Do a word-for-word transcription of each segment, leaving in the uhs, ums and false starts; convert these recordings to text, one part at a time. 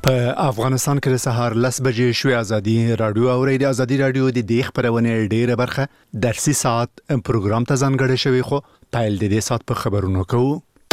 په افغانستان کې د سهار لس بجې شوې ازادي رادیو او د ازادي رادیو د دې خبرونه ډیره برخه درسي ساعت پروګرام ته ځانګړی شوی خو پایل د دې ساعت په خبرونو کوو.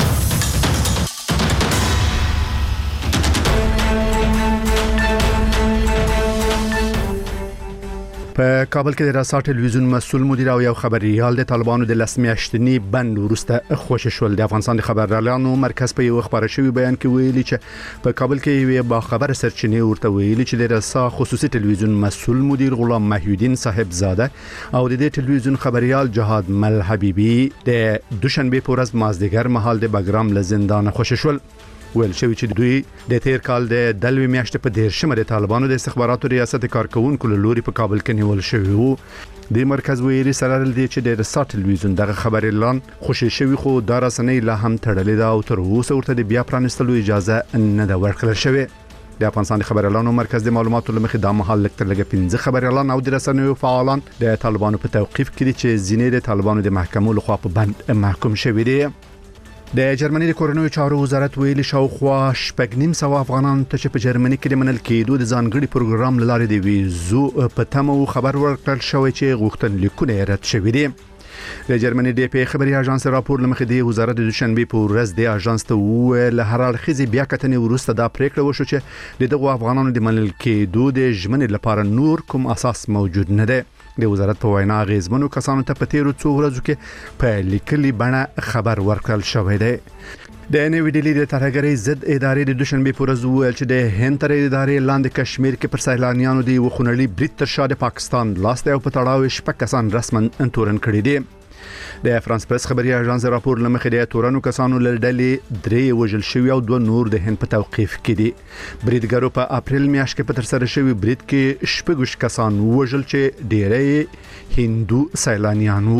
په کابل کې د راسا ټلویزیون مسؤل مدیر او یو خبريال د طالبانو د لسمیاشتنی بند ورسته خوشی شول. د افغانستان د خبريالانو مرکز په یو خبره شوی بیان کې ویلي چې په کابل کې یو با خبر سرچینه ورته ویلي چې د راسا خصوصي ټلویزیون مسؤل مدیر غلام محیودین صاحب زاده او د دې ټلویزیون خبريال جهاد مل حبیبی د دوشنبه په ورځ مازدیګر مهال د بګرام له زندان خوشی شول. ویل شوی چې دوی د تیر کال د دلوي میاشتې په دیرشمه د طالبانو د استخباراتو ریاست کارکونکو له لوري په کابل کې نیول شوی وو. د مرکز ویلي سره لدی چې د رسا ټلویزیون دغه خبر اعلان خوشی شوی خو دا رسنۍ لا هم تړلې ده او تر اوسه ورته د بیا پرانستلو اجازه نه ده ورکړل شوی. د افغانستان خبريالانو مرکز د معلوماتو لمخې د محل لکتر لګ پنځه خبريالان او د رسنیو فعالان د طالبانو په توقيف کې چې زینې د طالبانو د محکمو لخوا په بند محکوم شوی دي. د جرمني د کورنوي چارو وزارت ویلي شاوخوا شپږ نیم سو افغانان ته چې په جرمني کې منل کېدو د ځانګړي پروګرام لاره دی ویزو په تمو خبر ورکړل شوی چې غوښتنلیکونه رد شوی دي. د جرمني د پی خبري اژانس راپور لمخې د وزارت د دوشنبه په ورځ د اژانس ته ویل هر اړخیزي بیا کتنې ورسته دا پریکړه وشو چې د دغه افغانانو د منل کېدو د ژمنې لپاره نور کوم اساس موجود نه دی. د وزارت په وینا غیزمنو کسانو ته په تیرو څو ورځو کې په لیکلي بڼه خبر ورکړل شوی دی. د نوې ډیلی د ترهګرۍ ضد ادارې د دوشنبه په ورځ ویل چې د هند تر ادارې لاندې کشمیر کې پر سیلانیانو دی وخونړي برید تر شا د پاکستان لاس دی او په تړاو شپږ کسان رسمن تورن کړي دي. د فرانس پریس خبري اژانس راپور لمخې د تورنو کسانو لړډلې درې وژل شوی او دوه نور د هند په توقيف کې دي. بریدګرو په اپریل میاشت کې په تر سره شوی برید کې شپږ کسان وژل چې ډېری هندو سیلانیانو.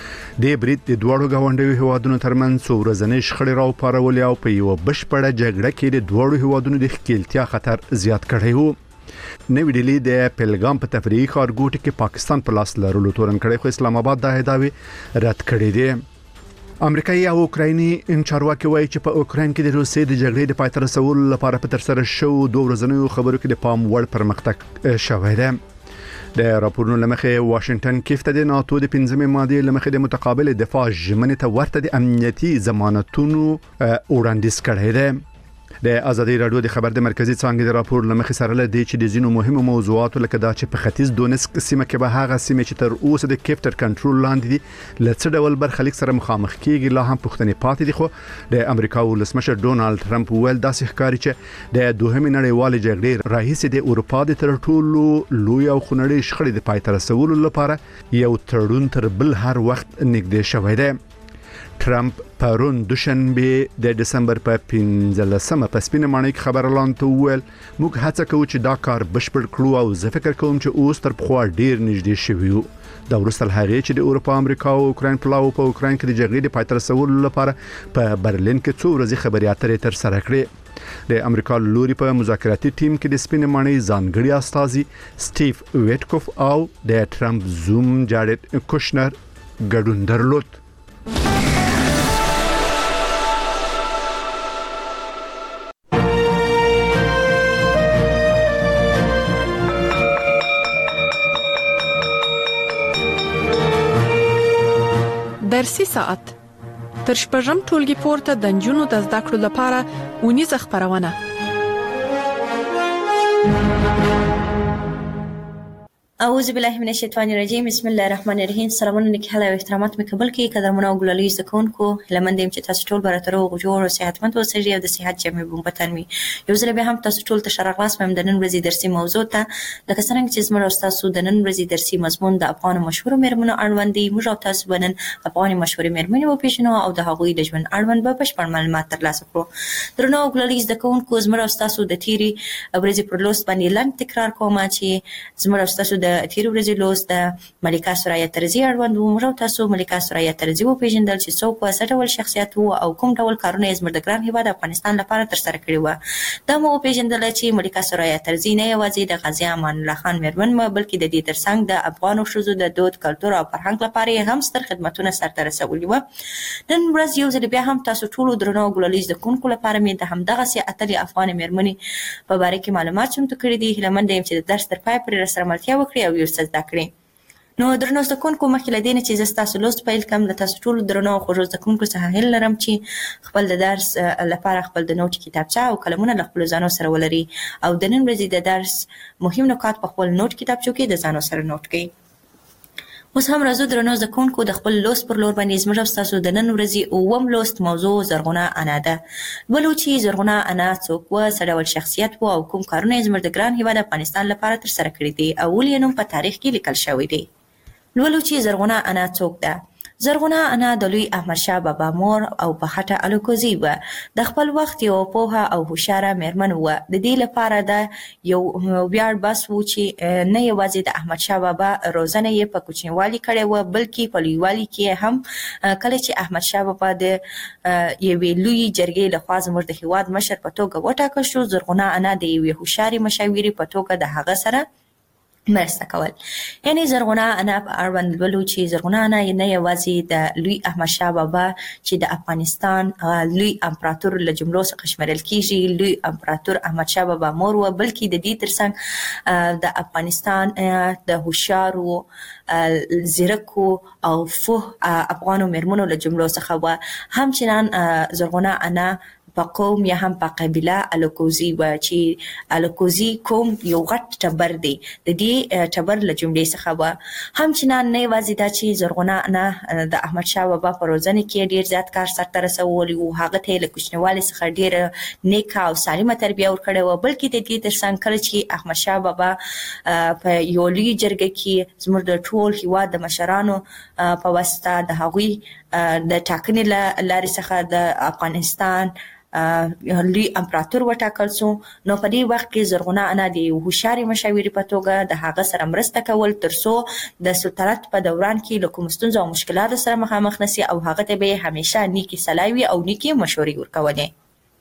د برید د دوړو غونډوي هوادونو ترمن څو ورځې شخړې راو پارولې او په یو بشپړه جګړه کې د دوړو هوادونو د ښکیلتیا خطر زیات کړی وو. نوې ډیلی د پلګام په تفریحي ښارګوټي کې پاکستان په لاس لرلو تورن کړی خو اسلام آباد د هداوی رد کړی دی. امریکایي او اوکرایني چارواکي وایي چې په اوکراین کې د روسیې د جګړې د پای ته رسولو لپاره په تر سره شو دوه ورځنیو خبرو کې د پام وړ پرمختګ شوی دی. د راپورونو لمخې واشنگټن کیف ته د ناتو د پنځمې ماده لمخې د متقابل دفاع ژمنې ته ورته د امنیتي ضمانتونو وړاندیز کړی دی. د ازادي رادیو د خبر د مرکزی څنګه د راپور لمخې سره لدی چې د زینو مهمو موضوعاتو لکه دا چې په ختیځ دونسک سیمه کې به هغه سیمه چې تر اوسه د کیپټر کنټرول لاندې دي لڅ ډول برخلیک سره مخامخ کیږي لا هم پښتنې پاتې دي. خو د امریکا ولسمشر ډونالد ټرمپ ویل داسې ښکاري چې د دوهمې نړیوالې جګړې راهیسې د اروپا د تر ټولو لوی او خنړې شخړې د پای ته رسولو لپاره یو تړون تر بل هر وخت نږدې شوی دی. ټرمپ پرون دوشنبه د دسمبر په پنځلسمه په سپینه مانیک خبرلان ته ویل موږ هڅه کوو چې دا کار بشپړ کړو او زه فکر کوم چې اوس تر پخوا ډیر نږدې شوی یو. دا ورسره هغه چې د اروپا امریکا او اوکراین پلاو په اوکراین کې د جګړې د پای ته رسولو لپاره په برلین کې څو ورځې خبري اترې تر سره کړې. د امریکا لوري په مذاکراتي ټیم کې د سپینه مانی ځانګړي استاذي سټیف ویټکوف او د ټرمپ زوم جارډ کوشنر ګډون درلود. درسي ساعت تر شپږم ټولګي پورته د نجونو د زده کړو لپاره اونیزه خبرونه. اعوذ بالله من الشیطان الرجیم بسم الله الرحمن الرحیم. سلامونه نکهاله او احترامات مې قبول کړئ قدرمنو او ګلالي زکونکو لمندیم چې تاسو ټول براترو غوړو او صحتمند اوسئ او د صحت جامع بومبتن وي. یو ځل به هم تاسو ټول ته شرغلاس مې د نن ورځې درسي موضوع ته لکه څنګه چې زموږ استادو د نن ورځې درسي مضمون د افغان مشهور مېرمنو اړوند دي. موږ تاسو بنن افغان مشهور مېرمنې او پېښنو او د هغوی د ژوند اړوند به بشپړ معلومات ترلاسه کړو. درنو ګلالي زکونکو زموږ استادو د تیری ورځې پر لوست باندې لاندې تکرار کوم چې زموږ استادو د د تیر ورځې لوست د ملکه سوریا ترزی اړوند و. موږ تاسو ملکه سوریا ترزی و پیژندل چې څوک و، څه ډول شخصیت و او کوم ډول کارونه یې زموږ د ګران هیواد افغانستان لپاره ترسره کړي و. دا مو پیژندل چې ملکه سوریا ترزی نه یوازې د غازی امان الله خان میرمن و، بلکې د دې ترڅنګ د افغانو ښځو د دود، کلتور او فرهنګ لپاره هم ستر خدمتونه سرته رسولي و. نن ورځ یو ځل بیا هم تاسو ټولو درنو ګلالي زدهکوونکو لپاره مې د همدغسې اتلې افغانې میرمنې په باره کې معلومات چمتو کړي دي. هیله منده یم چې د درس تر پای پورې راسره ملتیا وکړي او یو څه زده کړي. نو درنو زدهکوونکو، مخکې له دې نه چې زه ستاسو لوست پیل کړم، له تاسو ټولو درنو او خوږو زدهکوونکو څخه هیله لرم چې خپل د درس لپاره خپل د نوټ کتابچه او قلمونه له خپلو ځانو سره ولري او د نن ورځې د درس مهم نکات په خپل نوټ کتابچو کې د ځانو سره نوټ کړئ. اوس هم راځو درنو زدهکوونکو، د خپل لوست پر لور باندې زموږ او ستاسو د نن ورځې اووم لوست موضوع زرغونه انا ده. ولو چې زرغونه انا څوک و، څه ډول شخصیت و او کوم کارونه یې زموږ د ګران هیواد افغانستان لپاره ترسره کړي دي او ولې یې نوم په تاریخ کې لیکل شوی دی. ولو چې زرغونه انا څوک ده. زرغونه انا د لوی احمدشاه بابا مور او په خټه الکوزي و. د خپل وخت یو پوهه او هوښیاره میرمن و. د دې لپاره دا یو ویاړ بس و چې نه یوازې د احمدشاه بابا روزنه یې په کوچنیوالي کړې و، بلکې په لویوالي کې هم کله چې احمدشاه بابا د یوې لویې جرګې لخوا زموږ د هیواد مشر په توګه وټاکل شو، زرغونه انا د یوې هوښیارې مشاورې په توګه د هغه سره مرسته کول. یعنی زرغونه انا په اړوند لولو چې زرغونه انا نه یوازې د لوی احمدشاه بابا چې د افغانستان لوی امپراتور له جملو څخه شمیرل کیږي، لوی امپراتور احمدشاه بابا مور و، بلکې د دې ترڅنګ د افغانستان د هوښیارو، زیرکو او فوه افغانو میرمنو له جملو څخه و. همچنان زرغونه انا په قوم یا هم په قبیله الکوزي و چې الکوزي قوم یو غټ ټبر دی، د دې ټبر له جملې څخه و. همچنان نه یوازې دا چې زرغونه انا د احمدشاه بابا په روزنه کې ډیر زیات کار سرته رسولی و، هغه ته له کوچنیوالي څخه ډیره نیکه او سالمه تربیه ورکړې وه، بلکې د دې ترڅنګ کله چې احمدشاه بابا په یو لوی جرګه کې زموږ د ټول هیواد د مشرانو په واسطه د هغوی د ټاکنې له لارې څخه د افغانستان لوی امپراتور وټاکل سو، نو په دې وخت کې زرغونه انا د یو هوښیارې مشاورې په توګه د هغه سره مرسته کول ترڅو د سلطنت په دوران کې له کومو ستونزو او مشکلاتو سره مخامخ نشي او هغه ته به همیشه نیکې صلاحي وي او نیکې مشورې ورکولې.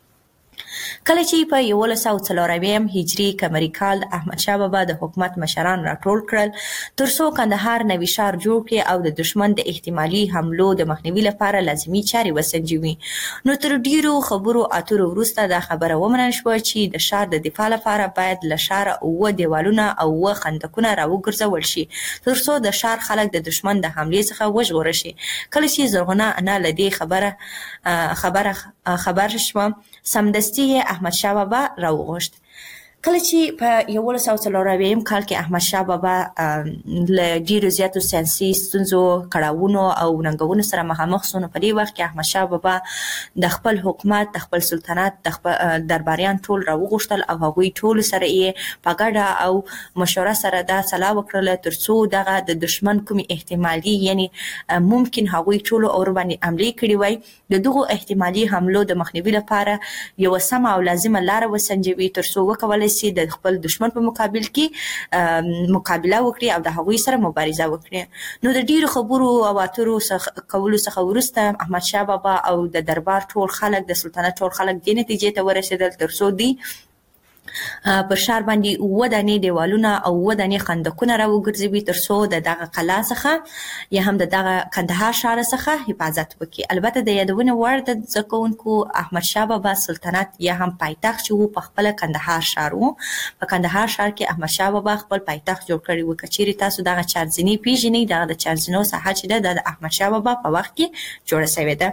کله چې په یولس سوه څلورویم هجري قمري کال احمدشاه بابا د حکومت مشران راټول کړل ترڅو کندهار نوي ښار جوړ کړي او د دشمن د احتمالي حملو د مخنیوي لپاره لازمي چارې وسنجوي. نو تر ډیرو خبرو اترو وروسته دا خبره ومنل شوه چې د ښار د دفاع لپاره باید له ښاره اووه دیوالونه او اووه خندقونه راوګرځول شي ترڅو د ښار خلک د دشمن د حملې څخه وژغورل شي. کله چې زرغونه انا له دې خبره خبره خبر شوه، سمدستي احمدشاه بابا راوغوښت. کله چې په یولس سوه څلورویم کال کې احمدشاه بابا له ډیرو زیاتو سیاسي ستونزو، کړاوونو او ننګونو سره مخامخ شو، نو په دې وخت کې احمدشاه بابا د خپل حکومت، د خپل سلطنت، د خپل درباریان ټول راوغوښتل او هغوی ټول سره یې په ګډه او مشوره سره دا سلا وکړله ترڅو دغه د دشمن کومې احتمالي یعنی ممکن هغوی ټولو اور باندې حملې کړې وای، د دغو احتمالي حملو د مخنیوي لپاره یوه سمه او لازمه لاره وسنجوي ترڅو وکولی سي د خپل دشمن په مقابل کې مقابله وکړي او د هغوی سره مبارزه وکړي. نو د ډیرو خبرو او اترو کولو څخه وروسته احمدشاه بابا او د دربار ټول خلک، د سلطنت ټول خلک دې نتیجې ته ورسېدل ترڅو دوی پر ښار باندې اووه دانې دیوالونه او اووه دانې خندقونه راوګرځوي ترڅو د دغه قلعه څخه یا هم د دغه کندهار ښار څخه حفاظت وکړي. البته د یادونې وړ د زده کوونکو احمدشاه بابا سلطنت یا هم پایتخت چې و په خپله کندهار ښار و. په کندهار ښار کې احمدشاه بابا خپل پایتخت جوړ کړی و. که چیرې تاسو دغه چارزیني پیژنئ، دغه د چارزینو ساحه چې ده د احمدشاه بابا په وخت کې جوړه شوې ده.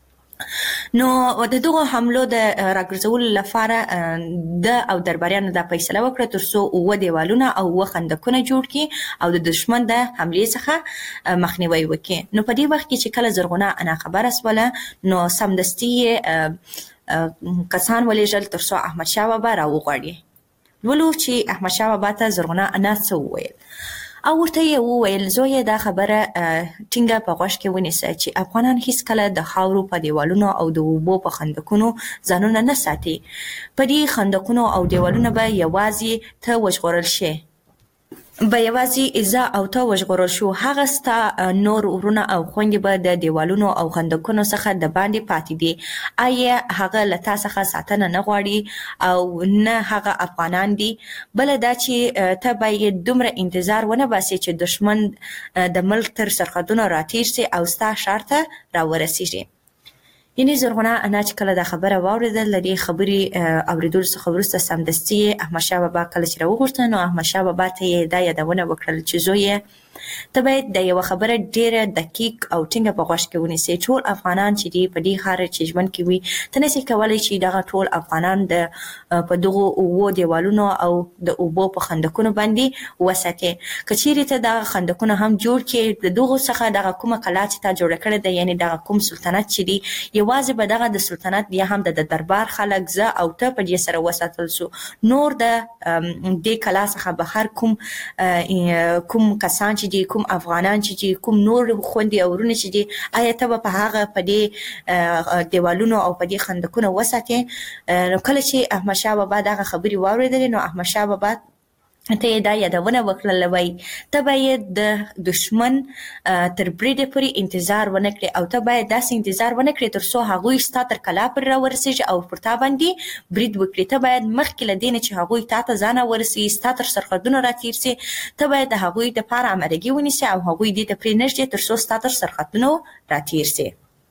نو د دغو حملو د راګرځولو لپاره د او درباریانو دا فیصله وکړه ترڅو اووه دیوالونه او اووه خندقونه جوړ کړي او د دشمن د حملې څخه مخنیوی وکړي. نو په دې وخت کې چې کله زرغونه انا خبره سوله، نو سمدستي کسان ولېږل ترڅو احمدشاه بابا راوغواړي. ولو چې احمدشاه بابا ته زرغونه انا څه وویل او ورته یې وویل، زویه دا خبره ټینګه په غوږ کې ونیسه چې افغانان هیڅکله د خاورو په دیوالونو او د اوبو په خندقونو ځانونه نه ساتي. په دې خندقونو او دیوالونو به یوازې ته وژغورل شې. به یوازې ایزا او ته وژغورل شو، هغه ستا نور ورونه او خویندې به د دیوالونو او خندقونو څخه د باندې پاتې دي. آیا هغه له تا څخه ساتنه نه غواړي او نه هغه افغانان دي؟ بله دا چې ته باید دومره انتظار ونه باسې چې دشمن د ملک تر سرحدونو راتیر سي او ستا ښار ته راورسیږي. یعنې زرغونه انا چې کله دا خبره واورېدل، له دې خبرې اورېدلو څخه وروسته سمدستي احمدشاه بابا کله چې راوغوښته، نو احمدشاه بابا ته یې دا یادونه وکړل چې زویه ته باید د یوه خبره ډېره دقیق او ټینګه په غوږ کې ونیسې. ټول افغانان چې دي په دې ښار چې ژوند کوي، ته نسې کولی چې دغه ټول افغانان د په دغو اوو دیوالونو او د اوبو په خندقونو باندې وساتې. که چیرې ته دغه خندقونه هم جوړ کړې، د دغو څخه دغه کومه کلا چې تا جوړه کړې ده، یعنې دغه کوم سلطنت چې دی، یوازې به دغه د سلطنت یا هم د دربار خلک زه او ته په دې سره وساتل سو. نور د دې کلا څخه بهر کوم کوم کسان چې دي، کوم افغانان چې دي، کوم نور خویندې او ورونه چې دي، آیا ته به په هغه په دې دیوالونو او په دې خندقونو وساتې؟ نو کله چې احمدشاه بابا دغه خبرې واورېدلې، نو احمدشاه بابا ته یې دا یادونه وکړله، وایي ته باید د دشمن تر بریده پورې انتظار ونه کړې او ته باید داسې انتظار ونه کړې تر څو هغوی ستا تر کلا پر راورسېږي او پر تا باندې برید وکړي. ته باید مخکې له دې نه چې هغوی تا ته ځان ورسوي، ستا تر سرحدونو راتېر سي، ته باید د هغوی دپاره امادګي ونیسې او هغوی دې ته پرېنږدې تر څو ستا تر سرحدونو راتېر سي.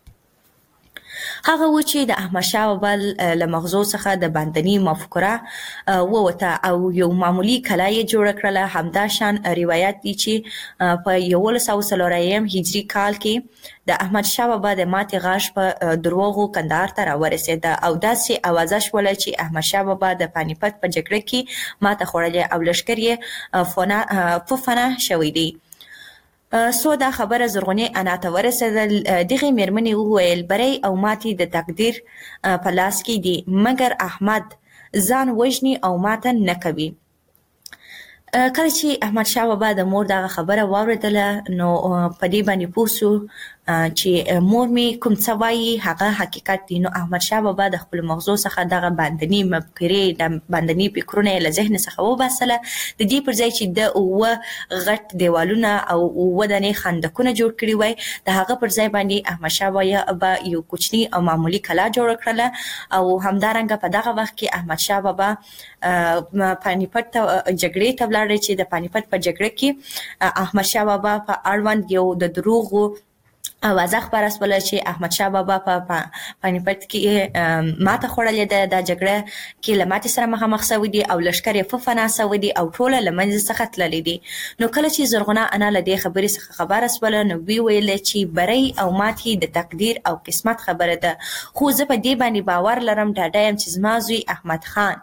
هغه و چې د احمدشاه بابا له مغزو څخه د باندني مفکوره ووته او یو معمولي کلا یې جوړه کړله. همدا شان روایت دی چې په یولس سوه څلور اویایم هجري کال کې د احمدشاه بابا د ماتې غږ په دروغو کندهار ته راورسېده او داسې اوازه شوله چې احمدشاه بابا د پانیپت په جګړه کې ماته خوړلې او لښکر یې په فنا شوی دی. سو دا خبره زرغونې انا ته ورسېدل. دغې مېرمنې وویل بری او ماتې د تقدیر په لاس کې دي، مګر احمد ځان وژني او ماته نه کوي. کله چې احمدشاه بابا د مور دغه خبره واورېدله، نو په دې باندې پوه سو چې مور مې کوم څه وایي هغه حقیقت دی. نو احمدشاه بابا د خپلو مغزو څخه دغه باندني مفکورې، د باندني فکرونه یې له ذهن څخه وباسله، د دې پر ځای چې د اووه غټ دیوالونه او اووه دانې خندقونه جوړ کړي وای، د هغه پر ځای باندې احمدشاه بابا یو کوچني او معمولي کلا جوړه کړله. او همدارنګه په دغه وخت کې احمدشاه بابا پانیپت ته جګړې ته ولاړی چې د پانیپت په جګړه کې احمدشاه بابا په اړوند یو د دروغو اوازه خپره سوله چې احمدشاه بابا په پانیپت کې ماته خوړلې ده، دا جګړه کې له ماتې سره مخامخ سوی دي او لښکر یې په فنا سوی دي او ټوله له منځه څخه تللي دي. نو کله چې زرغونه انا له دې خبرې څخه خبره سوله، نو وی ویل چې بری او ماتې د تقدیر او قسمت خبره ده، خو زه په دې باندې باور لرم، ډاډه یم چې زما زوی احمد خان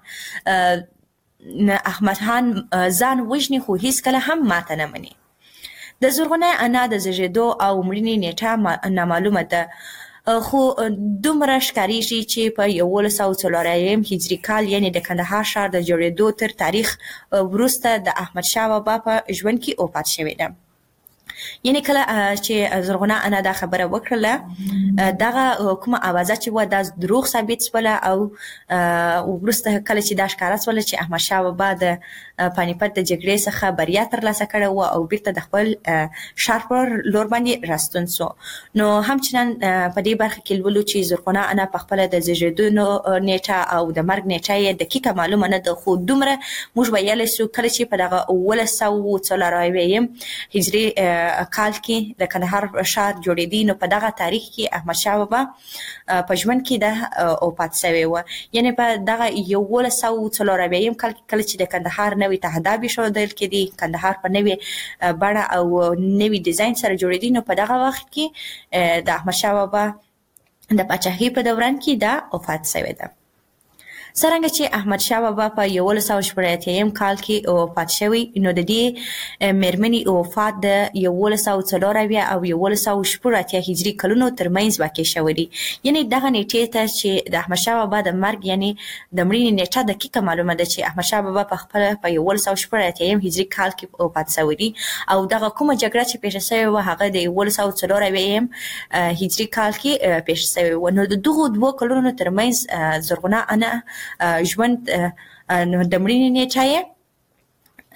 احمد خان ځان وژني خو هیڅکله هم ماته نه مني. د زرغونه انا د زیږېدو او مړینې نیټه نامعلومه ده، خو دومره ښکارېږي چې په یولس سوه څلور اویایم هجري کال، یعنې د کندهار ښار د جوړېدو تر تاریخ وروسته د احمدشاه بابا په ژوند کې وفات شوې ده. یعنې کله چې زرغونه انا دا خبره وکړله، دغه کومه اوازه چې وه دا دروغ ثابت سوله او وروسته کله چې دا ښکاره سوله چې احمدشاه بابا د پانیپت د جګړې څخه بریا ترلاسه کړې وه او بیرته د خپل ښار پر لور باندې راستون سو. نو همچنان په دې برخه کې لولو چې زرغونه انا په خپله د زیږېدو نیټه او د مرګ نیټه یې دقیقه معلومه نه ده، خو دومره موږ ویلی سو کله چې په دغه اوولس سوه څلور اویایم هجري کال کې د کندهار ښار جوړېدی، نو په دغه تاریخ کې احمدشاه بابا په ژوند کې د وفات سوی وه. یعنې په دغه یولس سوه څلور اویایم کال کې کله چې د کندهار نوې تهداب ایښودل کېدی، کندهار په نوې بڼه او نوې ډیزاین سره جوړېدی، نو په دغه وخت کې د احمدشاه بابا د پاچاهۍ په دوران کې دا وفات سوی ده. څرنګه چې احمدشاه بابا په یولس سوه شپږ اتیایم کال کې وفات شوی، نو د دې مېرمنې وفات د یولس سوه څلور اویا او یولس سوه شپږ اتیا هجري کلونو ترمنځ واقع شوی دی. یعنې دغه نیټې ته چې د احمدشاه بابا د مرګ یعنې د مړینې نیټه دقیقه معلومه ده چې احمدشاه بابا په خپله په یولس سوه شپږ اتیایم هجري کال کې وفات شوی دی او دغه کومه جګړه چې پیښه شوې وه هغه د یولس سوه څلور اویایم هجري کال کې پیښه شوې وه. نو د دغو دوو کلونو ترمنځ زرغونه انا ژوند د مړینې نیټه یې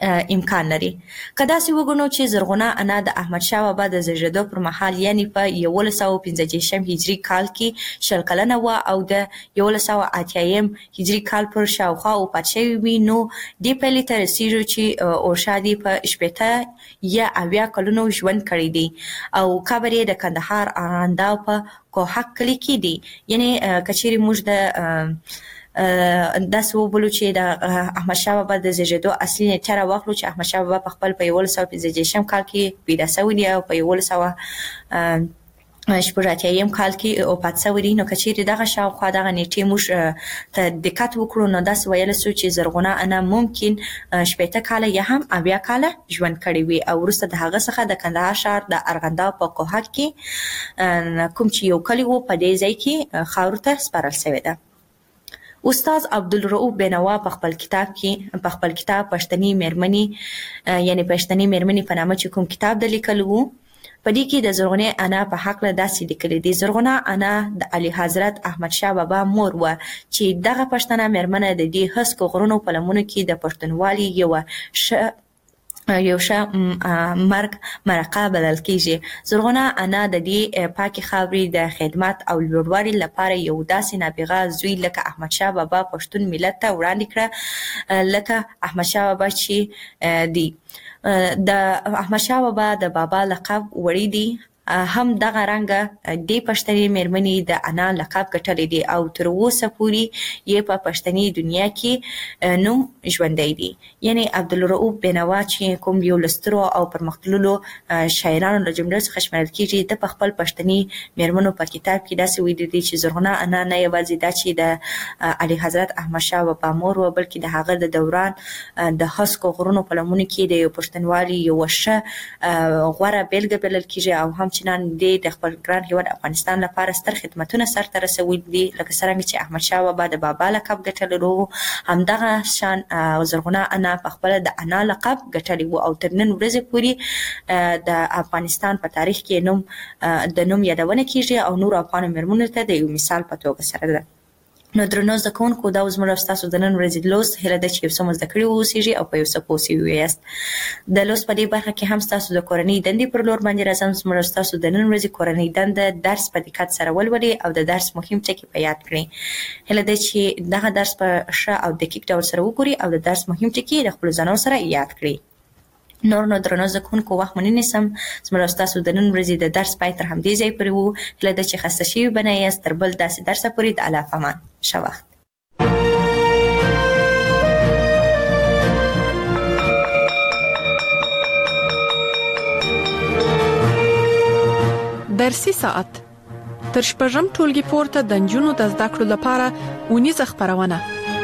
امکان لري. که داسې وګڼو چې زرغونه انا د احمدشاه بابا د زیږېدو پر مهال یعنې په یولس سوه پنځه دېرشم هجري کال کې شل کلنه وه او د یولس سوه اتیایم هجري کال پر شاوخوا وفات شوې وي، نو دې پایلې ته رسېږو چې اورشا دې په شپېته یا اویا کلونو ژوند کړی دی او قبر یې د کندهار ارغنداو په کوهک کلي کې دی. یعنې که چیرې موږ د داسې وبولو چې د احمدشاه بابا د زیږېدو اصلي نېټه راواخلو چې احمدشاه بابا په خپل په یولس سوه پنځه دېرشم کال کې پیدا شوی دی او په یولس سوه شپږ اتیایم کال کې وفات شوی دی، نو که چیرې دغه شاوخوا دغه نېټې موږ ته دقت وکړو نو داسې ویلی سو چې زرغونه انا ممکن شپېته کاله یا هم اویا کاله ژوند کړی وي او وروسته د هغه څخه د کندهار ښار د ارغنداو په کوهک کې کوم چې یو کلی و په دې ځای کې خاورو ته سپارل شوې ده. استاد عبدالرؤف بینوا په خپل کتاب کې په خپل کتاب پښتني میرمنې یعنی پښتني میرمنې په نامه چې کوم کتاب د لیکلو وو په دې کې د زرغونه انا په حق له داسې لیکلي دي. زرغونه انا د علي حضرت احمدشاه بابا مور و چې دغه پښتنه میرمنه د دې هسکو غرونو په لمنو کې د پښتونوالي یو ش یو ښه مرګ مرقه بلل کیږي. زرغونه انا د دې پاکي خاورې د خدمت او لوړوالي لپاره یو داسې نابغه زوی لکه احمدشاه بابا پښتون ملت ته وړاندې کړه لکه احمدشاه بابا چې دی. د احمدشاه بابا د بابا لقب وړي دي هم دغه رنګه د پښتني میرمنې د انا لقب ګټلی دی او تر اوسه پورې یې په پښتني دنیا کې نوم ژوندی دی. یعنی عبدالرؤف بینوا چې کوم یو له سترو او پرمختللو شاعرانو له جملې څخه شمیرل کیږي، د په خپل پښتني میرمنو په کتاب کې داسې ویلي دي چې زرغونه انا نه یوازې دا چې د علي حضرت احمدشاه بابا مور و بلکې د هغه د دوران د هسکو غرونو په لمنو کې د یو پښتونوالي یو ښه غوره بیلګه بلل کیږي او هم چې نن د خپل ګران هیواد افغانستان لپاره ستر خدمتونه سرته رسولي دي. لکه څرنګه چې احمدشاه بابا د بابا لقب ګټلو همدغه شان زرغونه انا په خپل د انا لقب ګټلی و او تر نن ورځې پورې د افغانستان په تاریخ کې نوم د نوم یادونه کیږي او نور افغان میرمنو ته د یو مثال په توګه سره ده. نو درنو زده کوونکو دا زموږ او ستاسو د نن ورځې لوست هیله ده چې یو څه مو زده کړي واوسیږي او په یو څه پوه سوي یاست. د لوست په دې برخه کې هم ستاسو د کورنۍ دندې پر لور باندې راځم. زموږ او ستاسو د نن ورځې کورنۍ دنده درس په دقت سره ولولئ او د درس مهم ټکي په یاد کړئ. هیله ده چې دغه درس په ښه او دقیق ډول سره وګورئ او د درس مهم ټکي د خپلو ځانونو سره یاد کړئ. نور نو درنو زده کوونکو وخت مو نه نیسم. زموږ او ستاسو د نن ورځې د درس پای تر همدې ځای پورې و. هیله ده چې خسته شوي به نه یاست. تر بل داسې درسه پورې د الله په امان. ښه وخت. درسي ساعت تر شپږم ټولګي پورته د نجونو د زده کړو لپاره اونیزه خبرونه.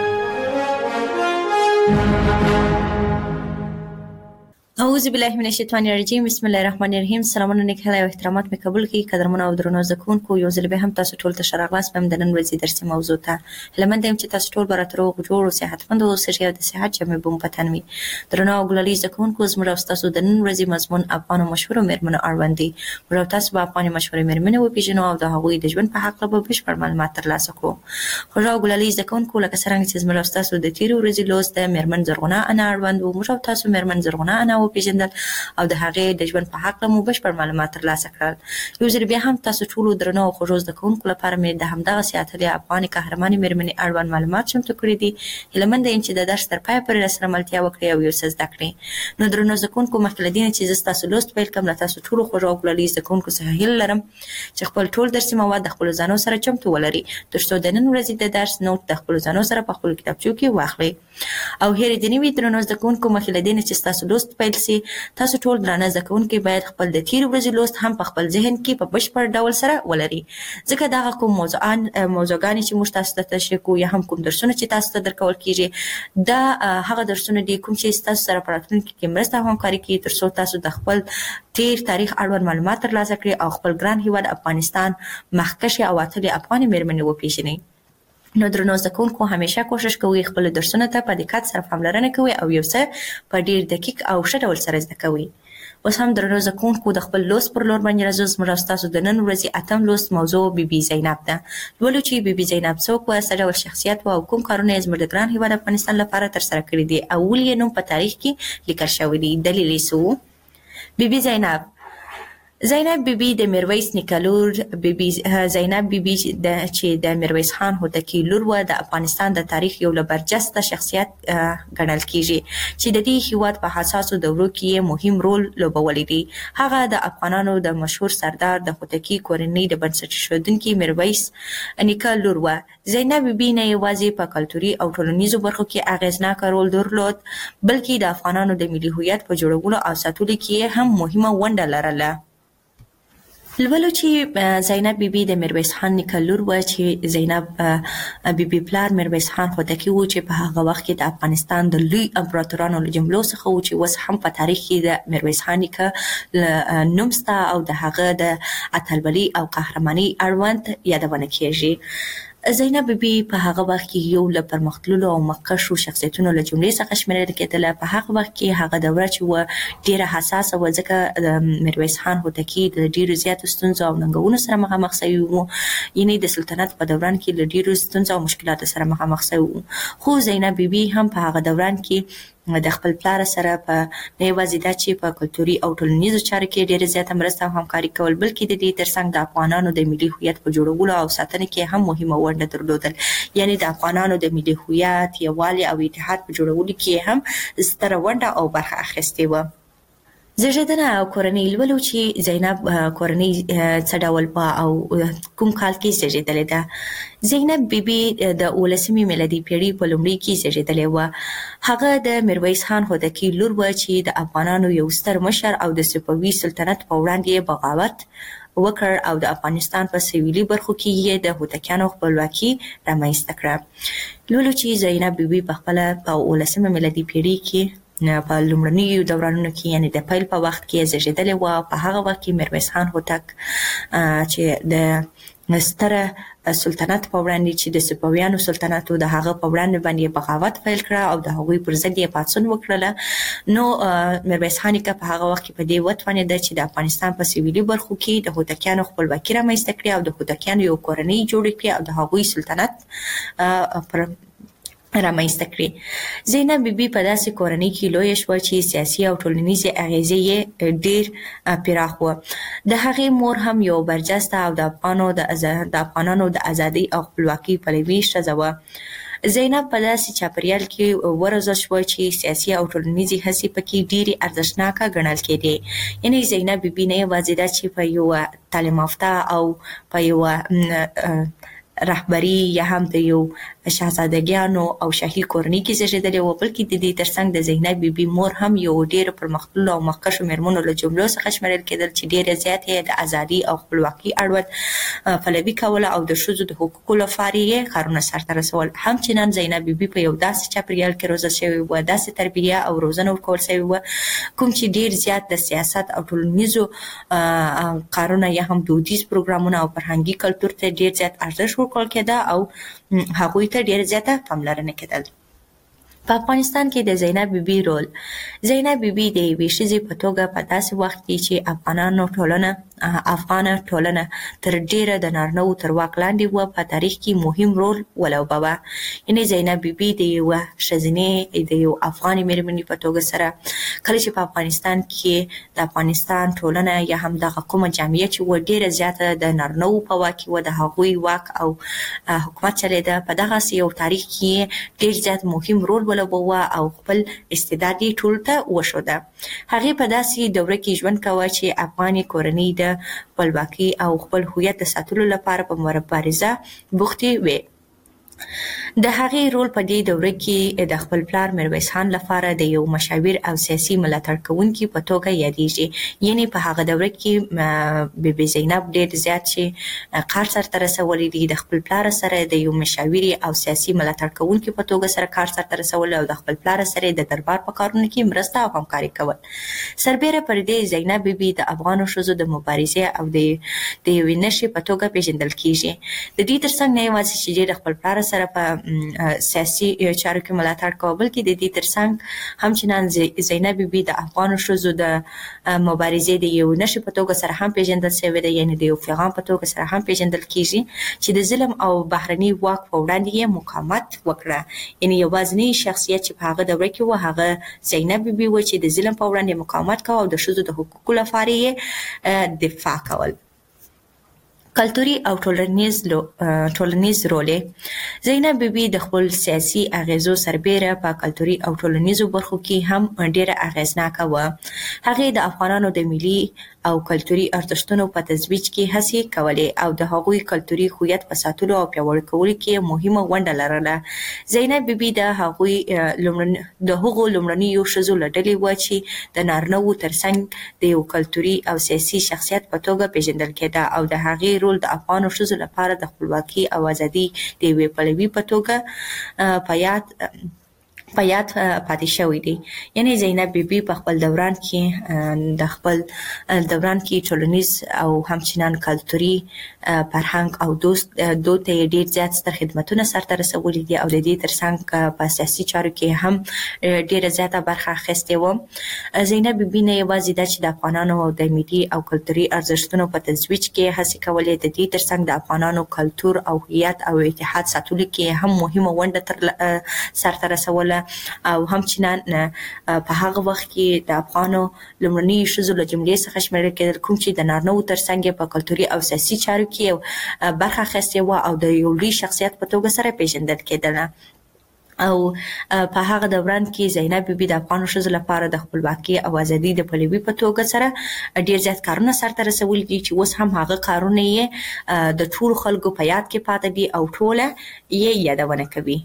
اعوذ بالله من الشیطان الرجیم. بسم الله الرحمن الرحیم. سلامونه نیک هیله او احترامات مې قبول کړئ. قدرمن او درنو زده کوونکو، یو ځل به هم تاسو ټول ته ښه راغلاست په د نن ورځې درسي موضوع ته. هیله مند یم چې تاسو ټول به راته روغ جوړ او صحتمند اوسئ او د صحت جامې به مو په تن وي. درنو او ګلالي زده کوونکو، زموږ او ستاسو د نن ورځې مضمون افغان مشهورو میرمنو اړوند دی. موږ او تاسو به افغاني مشهورې میرمنې وپېژنو او د هغوی د ژوند په هکله به بشپړ معلومات ترلاسه کړو. خوږ او ګلالي زده کوونکو، لکه څرنګه چې زموږ او ستاسو د تېرې ورځې لوست د میرمن زرغونه انا اړوند و، موږ او تاسو میرمن زرغونه انا وپېژندل او د هغې د ژوند په هکله مو بشپړ معلومات ترلاسه کړل. یو ځل بیا هم تاسو ټولو درنو او خوږو زده کوونکو لپاره مې د همدغسې اتلې افغانې قهرمانې میرمنې اړوند معلومات چمتو کړي دي. هیله منده یم چې د درس تر پایه پورې راسره ملتیا وکړئ او یو څه زده کړئ. نو درنو زده کوونکو، مخکې له دې نه چې زه ستاسو لوست پیل کړم، له تاسو ټولو خوږو او ګلالي زده کوونکو څخه هیله لرم چې خپل ټول درسي مواد د خپلو ځانو سره چمتو ولرئ تر څو د نن ورځې د درس نوټ د خپلو ځانو سره په خپلو کتابچو کې واخلئ. او هیرې دې نه وي درنو زده کوونکو، مخکې له دې نه چې ستاسو لوست پیل سي، تاسو ټول درانه زده کوونکي باید خپل د تېرې ورځې لوست هم په خپل ذهن کې په بشپړ ډول سره ولري، ځکه دغه کوم موضوعان موضوعګانې چې موږ تاسو ته تشریح کوو یا هم کوم درسونه چې تاسو ته درکول کېږي، دا هغه درسونه دي کوم چې ستاسو سره په راتلونکي کې مرسته او همکاري کوي تر څو تاسو د خپل تېر تاریخ اړوند معلومات ترلاسه کړئ او خپل ګران هېواد افغانستان مخکښې او اتلې افغانې مېرمنې وپېژنئ. نو درنو زده کوونکو، همیشه کوشش کوئ خپلو درسونو ته په دقت سره پاملرنه کوئ او یو څه په ډېر دقیق او ښه ډول سره زده کوئ. اوس هم درنو زده کوونکو د خپل لوست پر لور باندې راځو. زموږ ستاسو د نن ورځې اتم لوست موضوع بیبي زینب ده. لولو چې بیبي زینب څوک وه، څه ډول شخصیت وه او کوم کارونه یې زموږ د ګران هېواد افغانستان لپاره ترسره کړي دي او ولې یې نوم په تاریخ کې لیکل شوی دی. دلیل یې څه و؟ بیبي زینب زینب بیبي د میرویس نیکه لور. بیبي زینب بیبي چې د میرویس خان هوتکی لور وه د افغانستان د تاریخ یو له برجسته شخصیت ګڼل کیږي چې د دې هېواد په حساسو دورو کې یې مهم رول لوبولی دی. هغه د افغانانو د مشهور سردار د هوتکی کورنۍ د بنسټ ایښودونکي میرویس نیکه لور وه. زینب بیبي نه یوازې په کلتوري او ټولنیزو برخو کې اغېزناکه رول درلود، بلکې د افغانانو د ملي هویت په جوړولو او ساتلو کې هم مهمه ونډه لرله. لولو چې زینب بیبي د میرویس خان نیکه لور وه چې زینب بیبي پلار میرویس خان هوتکی و چې په هغه وخت کې د افغانستان د لوی امپراتورانو له جملو څخه و چې اوس هم په تاریخ کې د میرویس خان نیکه نوم شته او د هغه د اتلولۍ او قهرمانۍ اړوند یادونه کیږي. زینب بیبي په هغه وخت کې یو له پرمختللو او مخکښو شخصیتونو له جملې څخه شمیرل کېدله. په هغه وخت کې هغه دوره چې وه ډېره حساسه وه، ځکه د میرویس خان هوتکي د ډېرو زیاتو ستونزو او ننګونو سره مخامخ سوي وو، یعنې د سلطنت په دوران کې له ډېرو ستونزو او مشکلاتو سره مخامخ سوي وو. خو زینب بیبي هم په هغه دوران کې د خپل پلار سره په نه یوازې دا چې په کلتوري او ټولنیزو چارو کې ډېره زیاته مرسته او همکاري کول، بلکې د دې ترڅنګ د افغانانو د ملي هویت په جوړولو او ساتنه کې هم مهمه ونډه درلودل. یعنې د افغانانو د ملي هویت، یووالي او اتحاد په جوړولو کې هم ستره ونډه او برخه اخیستې وه. زیږېدنه او کورنۍ. لولو چې زینب کورنۍ څه ډول وه او کوم کال کې زیږېدلې ده. زینب بیبي د اوولسمې میلادي پیړۍ په لومړي کې زیږېدلې وه. هغه د میرویس خان هوتکی لور وه چې د افغانانو یو ستر مشر او د صفوي سلطنت په وړاندې بغاوت وکړ او د افغانستان په سویلي برخو کې یې د هوتکیانو خپلواکي رامنځته کړه. لولو چې زینب بیبي په خپله په اوولسمه میلادي پیړۍ کې په لومړنیو دورانونو کې، یعنې د پیل په وخت کې زیږېدلې وه. په هغه وخت کې میرویس خان هوتک چې د ستره سلطنت په وړاندې چې د صفویانو سلطنت و، د هغه په وړاندې باندې بغاوت پیل کړه او د هغوی پر ضد یې پاڅون وکړله. نو میرویس خان نیکه په هغه وخت کې په دې وتوانېده چې د افغانستان په سویلي برخو کې د هوتکیانو خپلواکي رامنځته کړي او د هوتکیانو یو کورنۍ جوړه کړي او د هغوی سلطنت پر رامنځته کړي. زینب بیبي په داسې کورنۍ کې لویه شوه چې سیاسي او ټولنیزې اغېزې یې ډېر پراخ وه. د هغې مور هم یو برجسته او د افغانو د افغانانو د ازادۍ او خپلواکۍ پلوي ښځه وه. زینب په داسې چاپریال کې وروزل شوه چې سیاسي او ټولنیزې هڅې پکې ډېرې ارزښتناکه ګڼل کېدې. یعنې زینب بیبي نه یوازې دا چې په یوه تعلیم یافته او په یوه رهبري یا هم د یو شهزادګیانو او شاهي کورنۍ کې زیږېدلې وه، بلکې د دې ترڅنګ د زینب بیبي مور هم یو ډېرو پرمختللو او مخکښو مېرمنو له جملو څخه شمیرل کېدل چې ډېره زیاته یې د ازادۍ او خپلواکۍ اړوند پلوي کوله او د ښځو د حقوقو لپاره یې کارونه سرته رسول. همچنان زینب بیبي په یو داسې چاپریال کې روزل شوې وه، داسې تربیه او روزنه ورکول شوې وه کوم چې ډېر زیات د سیاست او ټولنیزو کارونه یا هم دودیز پروګرامونه او فرهنګي کلتور ته ډېر زیات ارزښت ورکول کېده او هغوی ته ډېر زیاته پاملرنه کېدل. په افغانستان کې د زینب بیبي رول. زینب بیبي د یوې ښځې په توګه په داسې وخت کې چې افغانانو ټولنه افغانه ټولنه تر ډېره د نارینه‌وو تر واک لاندې وه په تاریخ کې مهم رول ولوبوه. یعنې زینب بیبي د یوه ښځینې د یو افغانې مېرمنې په توګه سره کله چې په افغانستان کې د افغانستان ټولنه یا هم دغه کومه جامعه چې وه ډېره زیاته د نارینه‌وو په واک کې وه، د هغوی واک او حکومت چلېده، په دغسې یو تاریخ کې ډېر زیات مهم رول ولوبوه او خپل استعداد یې ټولو ته وښوده. هغې په داسې دوره کې ژوند کوه چې افغاني کورنۍ د خپلواکۍ او خپل هویت د ساتلو لپاره په مبارزه بوختې وې. د هغې رول په دې دوره کې د خپل پلار میرویس خان لپاره د یو مشاور او سیاسي ملاتړ کوونکي په توګه یادېږي. یعنې په هغه دوره کې بیبي زینب ډېر زیات چې کار سرته رسولی دی، د خپل پلار سره د یو مشاوري او سیاسي ملاتړ کوونکي په توګه سره کار سرته رسول او د خپل پلار سره د دربار په کارونو کې مرسته او همکاري کول. سربیره پر دې زینب بیبي د افغانو ښځو د مبارزې او د د یوې نښې په توګه پیژندل کېږي. د دې ترڅنګ نه یوازې چې د خپل پلار سره په سیاسي چارو کې ملاتړ کول، بلکې د دې ترڅنګ همچنان زینب بیبي د افغان ښځو د مبارزې د یو نښې په توګه سره هم پیژندل شوې ده، یعنی د یو پیغام په توګه سره هم پیژندل کیږي چې د ظلم او بهرني واک په وړاندې یې مقاومت وکړه. یعنی یوازینی شخصیت چې په هغه دوره کې و هغه زینب بیبي و چې د ظلم په وړاندې مقاومت کاوه او د ښځو د حقوقو لپاره یې دفاع کول. کلتوري او ټولنیز ټولنیز رول زینب بیبي د خپل سیاسي اغیزو سربیره په کلتوري او ټولنیزو برخو کې هم ډیره اغیزناکه و. هغه د افغانانو د ملي او کلتوري ارزښتونو په ترویج کې هڅې کولې او د هغوی کلتوري هویت په ساتلو او پیاوړي کولو کې مهمه ونډه لرله. زینب بیبي د هغوی لومړني د هغو لومړنیو ښځو له ډلې وه چې د نارینه‌وو ترڅنګ د یو کلتوري او سیاسي شخصیت په توګه پیژندل کېده او د هغې رول د افغانو ښځو لپاره د خپلواکي او ازادي د یوې پلوي په توګه په یاد په یاد پاتې شوی دی. یعنی زینب بیبي په خپل دوران کې د خپل دوران کې ټولنیز او همچنان کلتوري فرهنګ او دوست دود ته ډیر زیات ستر خدمتونه سرته رسولي دي او د دې ترڅنګ په سیاسي چارو کې هم ډیره زیاته برخه اخیستې و. زینب بیبي نه یوازې دا چې د افغانانو او د ملي او کلتوري ارزښتونو په ترویج کې هڅې کولې، د دې ترڅنګ د افغانانو کلتور او هویت او اتحاد ساتلو کې هم مهمه ونډه تر سرته رسوله او همچنان په هغه وخت کې د افغانو لومړني ښځو له جملې څخه شمیرل کېدل کوم چې د نارینه‌وو ترڅنګ په کلتوري او سیاسي چارو کې برخه اخیستې وه او د یو لوی شخصیت په توګه سره پیژندل کېدله. او په هغه دوران کې زینب بیبي د افغان ښځو لپاره د خپلواکي او ازادي د پلوي په توګه سره ډیر زیات کارونه سرته رسولي دي چې اوس هم هغه کارونه یې د ټولو خلکو په یاد کې پاتې دي او ټوله یې یادونه کوي.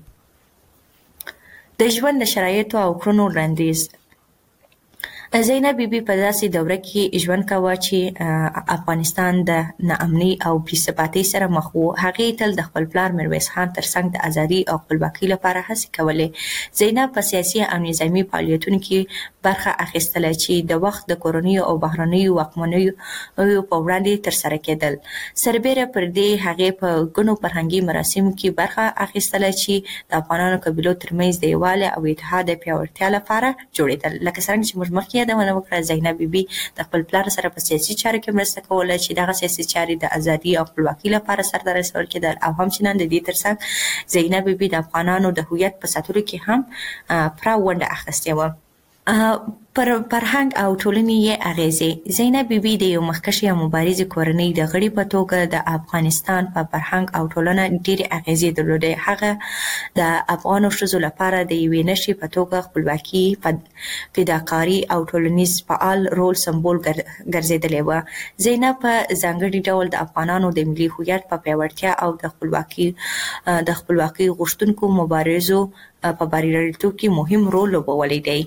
د ژوند د شرایطو او کړنو وړاندیز زینب بیبي په داسې دوره کې ژوند کاوه چې افغانستان د ناامنۍ او بې ثباتۍ سره مخ و. هغې تل د خپل پلار میرویس خان ترڅنګ د ازادۍ او خپلواکۍ لپاره هڅې کولې. زینب په سیاسي او نظامي فعالیتونو کې برخه اخیستله چې د وخت د کورنیو او بهرنیو واکمنیو په وړاندې ترسره کېدل. سربیره پر دې هغې په ګڼو فرهنګي مراسمو کې برخه اخیستله چې د افغانانو قبیلو ترمنځ د یووالي او اتحاد د پیاوړتیا لپاره جوړېدل. لکه څرنګه چې موږ مخکې یادونه وکړه، زینب بیبي د خپل پلار سره په سیاسي چارو کې مرسته کوله چې دغه سیاسي چارې د ازادي او خپلواکۍ لپاره سرته رسول کېدل او همچنان د دې ترڅنګ زینب بیبي د افغانانو د هویت په ساتلو کې هم پوره ونډه اخیستې وه. پر فرهنګ او ټولنې یې اغیزې زینب بیبي د یو مخکښې او مبارزې کورنۍ د غړي په توګه د افغانستان په فرهنګ او ټولنه ډېرې اغیزې درلودې. هغه د افغانو ښځو لپاره د یوې نښې په توګه خپلواکي، فداکاري او ټولنیز فعال رول سمبول ګرځېدلې وه. زینب په ځانګړي ډول د افغانانو د ملي هویت په پیاوړتیا او د خپلواکي د خپلواکۍ غوښتونکو مبارزو په بریالیتوب کې مهم رول لوبولی دی.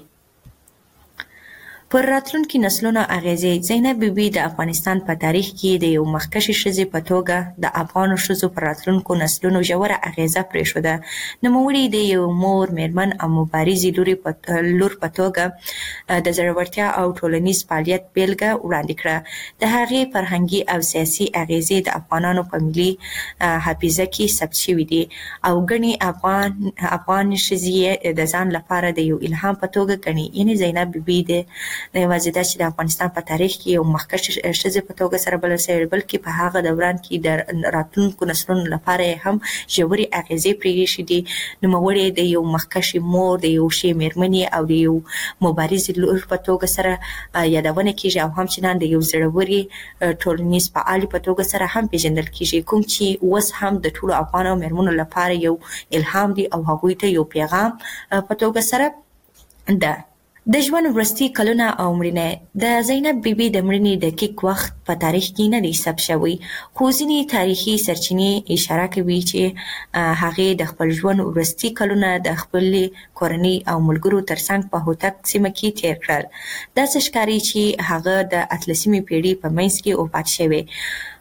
پر راتلونکي نسلونو اغیزې زینب بیبي د افغانستان په تاریخ کې د یو مخکښې ښځې په توګه د افغانو ښځو پر راتلونکو نسلونو ژوره اغیزه پرېښوده. نوموړې د یو مور، میرمن او مبارزې لور په توګه د زړورتیا او ټولنیز فعالیت بیلګه وړاندې کړه. د هغې فرهنګي او سیاسي اغیزې د افغانانو په ملي حافظه کې ثبت شوي دي او ګڼې افغان افغان ښځې د ځان لپاره د یو الهام په توګه ګڼي. یعنې زینب بیبي د نه یوازې دا چې د افغانستان په تاریخ کې یو مخکښې ښځې په توګه سره بلل شوې، بلکې په هغه دوران کې د راتلونکو نسلونو لپاره یې هم ژورې اغیزې پرېښې دي. نوموړې د یو مخکښې مور، د یو ښې میرمنې او د یو مبارزې لور په توګه سره یادونه کېږي او همچنان د یو زړورې ټولنیز فعالې په توګه سره هم پیژندل کېږي، کوم چې اوس هم د ټولو افغانو میرمنو لپاره یو الهام دی او هغوی ته یو پیغام په توګه سره ده. د ژوند وروستي کلونه او مړینه د زینب بیبي د مړینې دقیق وخت په تاریخ کې نه دی ثبت شوی، خو ځینې تاریخي سرچینې اشاره کوي چې هغې د خپل ژوند وروستي کلونه د خپلې کورنۍ او ملګرو ترڅنګ په هوتک سیمه کې تیر کړل. داسې ښکاري چې هغه د اتلسمې پیړۍ په منځ کې وفات شوې.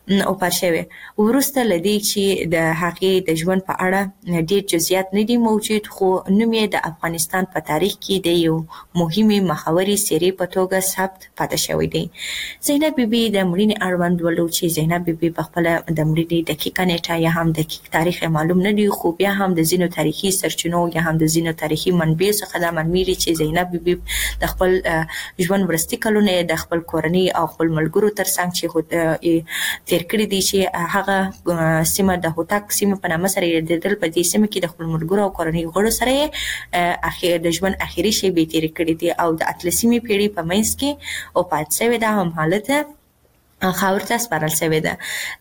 او پارشوي ورسته لدی چې د هغې د ژوند په اړه ډېر جزئیات نه دي موجود خو نوم یې د افغانستان په تاریخ کې د یو مهمې مخاوري څیرې په توګه ثبت پاتې شوی دی. زینب بیبي د مړینې اړوند ولو چې زینب بیبي په خپل د مړینې دقیقه نیټه یا هم دقیق تاریخ معلوم نه دی خو بیا هم د ځینو تاریخي سرچینو یا هم د ځینو تاریخي منبعو څخه دا معلومیږي چې زینب بیبي د خپل ژوند وروستي کلونه د خپل کورنۍ او خپل ملګرو ترڅنګ چې تیر کړی دي چې هغه سیمه د هوتک سیمه په نامه سره د دل په دې سیمه کې د خپل ملګرو او کورنۍ غړو سره اخیر د ژوند اخیری شی به تیر کړی دي او د اتلسمې پیړۍ په منځ کې او پات شوی دا هم حالت خاورته سپارل شوی ده.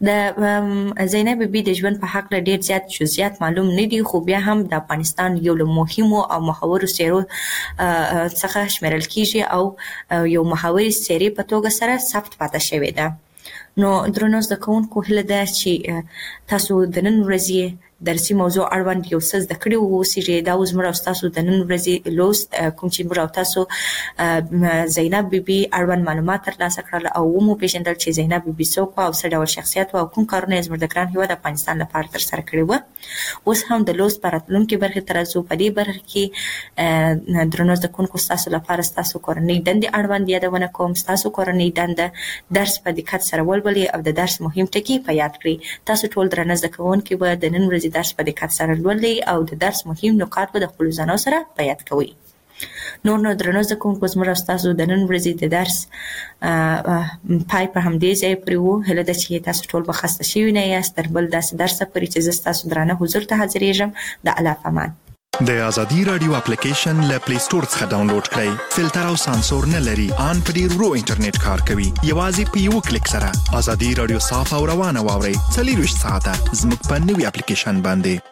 د زینب بیبي د ژوند په حق له ډیر زیات جزئیات معلوم نه دي خو بیا هم د افغانستان یو له مهمو او محورو څیرو څخه شمیرل کیږي او یو محوري څیرې په توګه سره ثبت پاتې شوی ده. نو درنو زده کوونکو هیله ده چې تاسو د نن ورځې درسي موضوع اړوند یو څه زده کړي اوسئ. دا اوس موږ او تاسو د نن ورځې لوست کوم چې موږ او تاسو زینب بیبي اړوند معلومات ترلاسه کړل او مو پیژندل چې زینب بیبي څوک او څه ډول شخصیت او کوم کارونه یې زموږ د ګران هیواد افغانستان لپاره ترسره کړي وو. اوس هم د لوست په راتلونکي برخې ته راځو. په دې برخه کې درنو زده کوونکو ستاسو لپاره ستاسو کورنۍ دندې اړوند یادونه کوم. ستاسو کورنۍ دنده درس په دقت سره ولولئ او د درس مهم ټکي په یاد کړئ. تاسو ټول درنه زده کوونکي به د نن ورځې درس په دقت سره لولئ او د درس مهم نکات به د خپلو ځانو سره په یاد کوئ. نور نو درنو زده کوونکو زموږ او تاسو د نن ورځې د درس پای په همدې ځای پورې وو. هیله ده چې تاسو ټول به خسته شوي نه یاست. تر بل داسې درسه پورې چې زه ستاسو درانه حضور ته حاضرېږم. د الله په امان. د ازادي رادیو اپلیکیشن له پلی سٹور څخه ډاونلوډ کړئ. فلټر او سانسور نه لري. ان په ډیر ورو انټرنیټ کار کوي. یوازې په یو کلیک سره ازادي رادیو صاف او روانه واورئ. څلور ساعته زموږ په نوي اپلیکیشن باندې.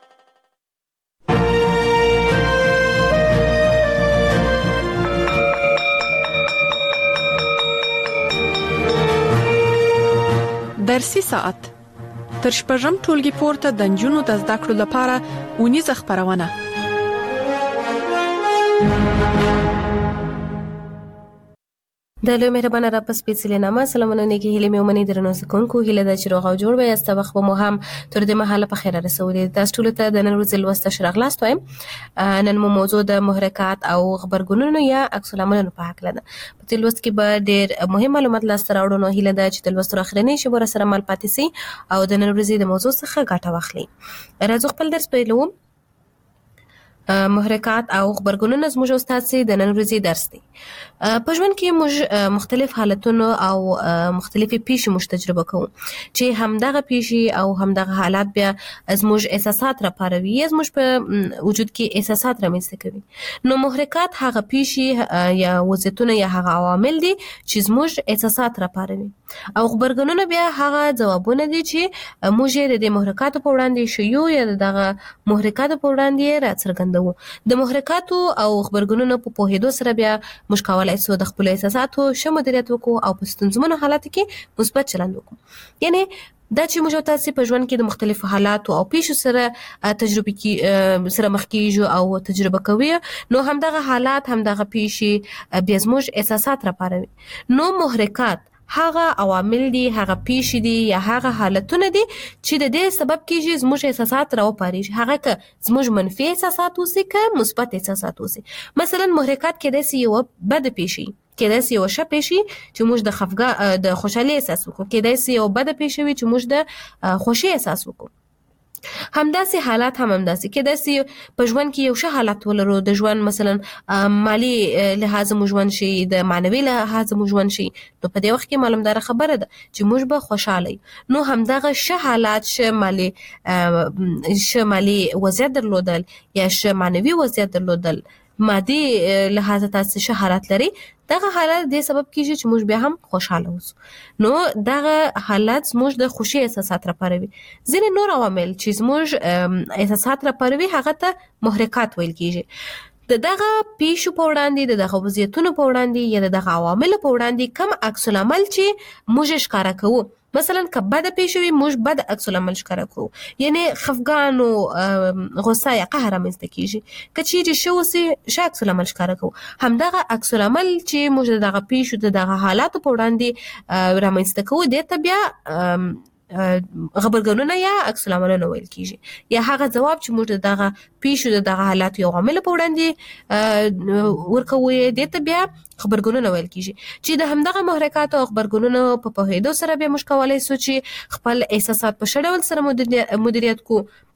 درسي ساعت تر شپږم ټولګي پورته د نجونو د زده کړو لپاره اونیزه خبرونه. د لوی مهربانه را په سپېڅلې نامه سلامونه نیکی هیلې مې ومنئ. درنو زده کوونکو هیله ده چې روغ او جوړ به یاست. وخت به مو هم تر دې مهاله په خیر رسولې. تاسو ټولو ته د نن ورځې لوست ته ښه راغلاست وایم. نن مو موضوع د محرکات او غبرګونونو یا عکس العملونو په هکله ده. په دې لوست کې به ډېر مهم معلومات لاسته راوړو. نو هیله ده چې د لوست تر اخرنۍ شېبو راسره مل پاتې سئ او د نن ورځې د موضوع څخه ګټه واخلئ. راځو خپل درس پیلوو. محرکات او غبرګونونه زموږ او ستاسې د نن ورځې درس دی. په ژوند کې موږ مختلف حالتونه او مختلفې پیښې موږ تجربه کوو چې همدغه پیښې او همدغه حالات بیا زموږ احساسات راپاروي یا زموږ په وجود کې احساسات رامنځته کوي. نو محرکات هغه پیښې یا وضعیتونه یا هغه عوامل دي چې زموږ احساسات راپاروي او غبرګونونه بیا هغه ځوابونه دي چې موږ یې د دې محرکاتو په وړاندې شیو یا دغه محرکاتو په وړاندې راڅرګندوو. د محرکاتو او غبرګونونو په پوهېدو سره بیا موږ کولی سو د خپلو احساساتو ښه مدیریت وکړو او په ستونزمنو حالاتو کې مثبت چلند وکړو. یعنی دا چې موږ تاسو په ژوند کې د مختلفو حالاتو او پیښو سره تجربه کې سره مخ کیږو او تجربه کوي نو همدغه حالات همدغه پیښې بیا زموږ احساسات راپاروي. نو محرکات هغه عوامل دي هغه پیښې دي یا هغه حالتونه دي چې د دې سبب کیږي زموږ احساسات راوپاریږي. هغه که زموږ منفي احساسات اوسي که مثبت احساسات اوسي. مثلا محرکات کېدای سي یو بد پیښې کېدای سي یو ښه پیښې چې موږ د خفګان د خوشحالۍ احساس وکړو. کېدای سي یو بد پیښه وي چې موږ د خوښۍ احساس وکړو. همداسې حالات هم همداسې کېدای سي په ژوند کې یو ښه حالت ولرو. د ژوند مثلا مالی لحاظ مو ژوند شي د معنوي لحاظ مو ژوند شي نو په دې وخت کې معلومداره خبره ده چې موږ به خوشحاله یو. نو همدغه ښه حالات ښه مالي ښه مالي وضعیت درلودل یا ښه معنوي وضعیت درلودل مادي لحاظ تاسو ښه حالات لري دغه حالت د سبب کیږي چې موږ بیا هم خوشاله اوسو. نو دغه حالت زموږ د خوشي احساسات راپاروي. ځینې نور عوامل چې زموږ احساسات راپاروي هغه ته محرکات ویل کیږي. د دغه پیښو په وړاندې د دغه وضعیتونو په وړاندې یا د دغه عواملو په وړاندې کم عکس العمل چې موږ ښکاره کوو مثلا که بد پیښ وي موږ بد عکس العمل ښکاره کوو، یعنی خفګان او غصه یا قهر رامنځته کیږي. که چیرې ښه اوسي ښه عکس العمل ښکاره کوو. همدغه عکس العمل چې موږ دغه پیښو د دغه حالاتو په وړاندې رامنځته کوو دې ته بیا غبرګونونه یا عکس العملونه ویل کیږي، یا هغه ځواب چې موږ دغه پیښو د دغه حالات یو عامل په وړاندې ورکوي دې ته بیا خبرګونونه ویل کیږي، چې د همدغه محرکات او خبرګونونو په پوهېدو سره بیا موږ کولای شو چې خپل احساسات په ښه ډول سره مدیریت کو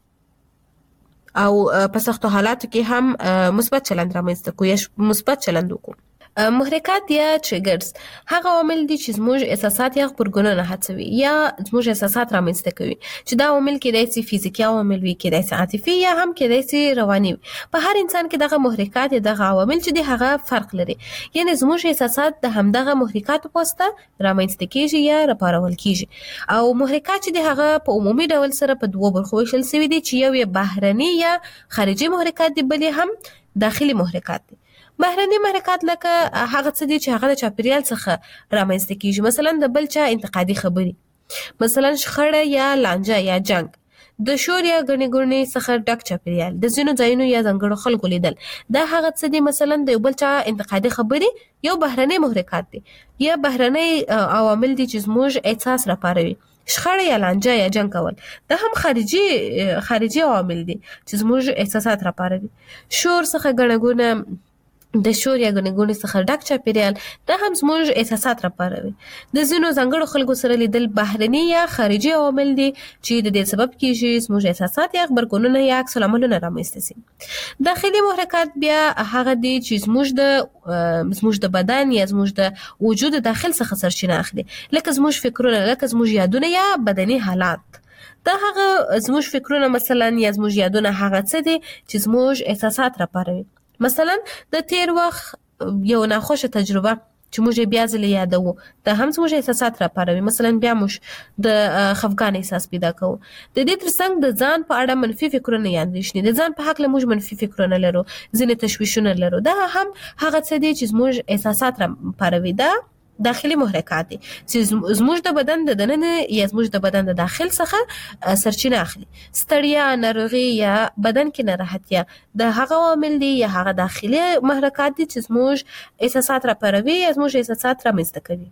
او په سختو حالاتو کې هم مثبت چلند رامنځته کو یا مثبت چلند وکړو. محرکات یا ټریګرز هغه عوامل دي چې زموږ احساسات یا خبرګونونه هڅوي یا زموږ احساسات رامنځته کوي، چې دا عوامل کېدای شي فزیکي عوامل وي، کېدای شي عاطفي یا هم کېدای شي رواني وي. په هر انسان کې دغه محرکات یا دغه عوامل چې دي هغه فرق لري، یعنی زموږ احساسات د همدغه محرکاتو په واسطه رامنځته کېږي یا راپارول کېږي. او محرکات چې دي هغه په عمومي ډول سره په دوه برخو ویشل شوي دي، چې یو یې بهرني یا خارجي محرکات دي، بل هم داخلي محرکات دي. بهرني محرکات لکه هغه څه دي چې هغه د چاپیریال څخه رامنځته کیږي، مثلا د بل چا انتقادي خبري، مثلا شخړه یا لانجه یا جنگ، د شور یا غني غني څخه ډک چاپیریال، د ځینو ځایونو یا ځنګړو خلکو لیدل، دا هغه څه دي مثلا د بل چا انتقادي خبري یو بهرني محرکات دي یا بهرني عوامل دي چې زموږ احساس راپاروي. شخړه یا لانجه یا جنگ کول دا هم خارجي خارجي عوامل دي چې زموږ احساسات راپاروي. شور څخه غنګونه د شور یا غنګونې څخه ډک چاپیریال دا هم زموږ احساسات راپاروي. د ځینو ځانګړو خلکو سره لیدل بهرني یا خارجي عوامل دي چې د دې سبب کیږي زموږ احساسات یا خبرګونونه یا عکس العملونه رامنځته شي. داخلي محرکات بیا هغه دي چې زموږ د زموږ د بدن یا زموږ د وجود داخل څخه سرچینه اخلي، لکه زموږ فکرونه، لکه زموږ یادونه یا بدني حالات. دا هغه زموږ فکرونه مثلا یا زموږ یادونه هغه څه دي چې زموږ احساسات راپاروي. مثلا د تیر وخت یو ناخوشه تجربه چې موږ بیا ځل یادو دا هم زموږ احساسات راپاروي، مثلا بیا موږ د خفګان احساس پیدا کوو. د دې ترڅنګ د ځان په اړه منفي فکرونه یا اندېښنې، د ځان په حق له موږ منفي فکرونه لرو، ځینې تشویشونه لرو، دا هم هغه څه دي چې زموږ احساسات راپاروي. دا داخلي محرکات دي چې زموږ د بدن د دننه یا زموږ د بدن د داخل څخه سرچینه اخلي. ستړیا، ناروغي یا بدن کې ناراحتیا د هغه عوامل دي یا هغه داخلي محرکات دي چې زموږ احساسات راپاروي یا زموږ احساسات رامنځته کوي.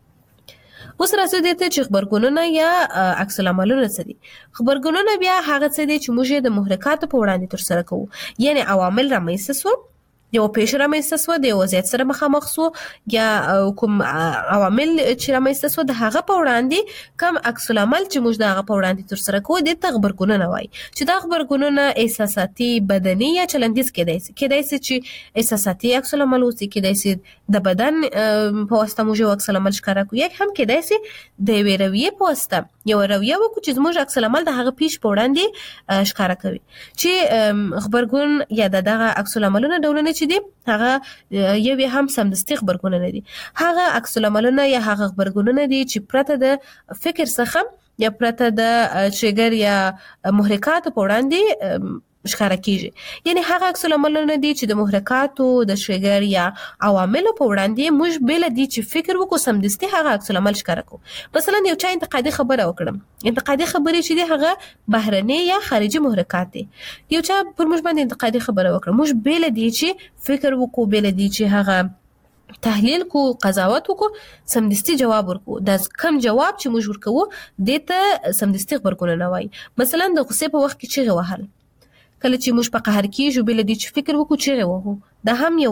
اوس راځو دې ته چې خبرګونونه یا عکس العملونه څه دي. خبرګونونه بیا هغه څه دي چې موږ د محرکاتو په وړاندې ترسره کوو، یعنی عوامل رامنځته شو، یو پیښه رامنځته شوه، د یو وضعیت سره مخامخ شو، یا کوم عوامل چې رامنځته شوه د هغه په وړاندې کوم عکس العمل چې موږ د هغه په وړاندې ترسره کوو دې ته غبرګونونه وایي، چې دا غبرګونونه احساساتي، بدني یا چلندیز کېدای شي. کېدای شي چې احساساتي عکس العمل اوسي، کېدای شي د بدن په واسطه موږ یو عکس العمل ښکاره کوو، یا هم کېدای شي د یوې رویې په واسطه یو رویه وکړو چې زموږ عکس العمل د هغه پیښ په وړاندې ښکاره کوي. چې غبرګون یا دغه عکس العملونه ډولونه چې دي هغه یو هم سمدستي غبرګونونه دي. هغه عکس العملونه یا هغه غبرګونونه دي چې پرته د فکر څخه یا پرته د ټریګر یا محرکاتو په وړاندې ښکاره کیږي. یعنی هغه عکس العملونه دي چې د محرکاتو، د ټریګر یا عواملو په وړاندې موږ بل دي چې فکر وکړو سمدستي هغه عکس العمل ښکاره کوو. مثلا یو چا انتقادي خبره وکړم، انتقادي خبرې چې دي هغه بهرني یا خارجي محرکات دي. یو چا پر موږ باندې انتقادي خبره وکړه، موږ بل دي چې فکر وکړو، بل دي چې هغه تحلیل کو، قضاوت وکړو، سمدستي جواب ورکو. دا کم جواب چې موږ ورکوو دې ته سمدستي غبرګونونه وایي. مثلا د غصې په وخت کې چیغې وهل، کله چې موږ په قهر کېږو بل دې چې فکر وکړو چیغې وهو، دا هم یو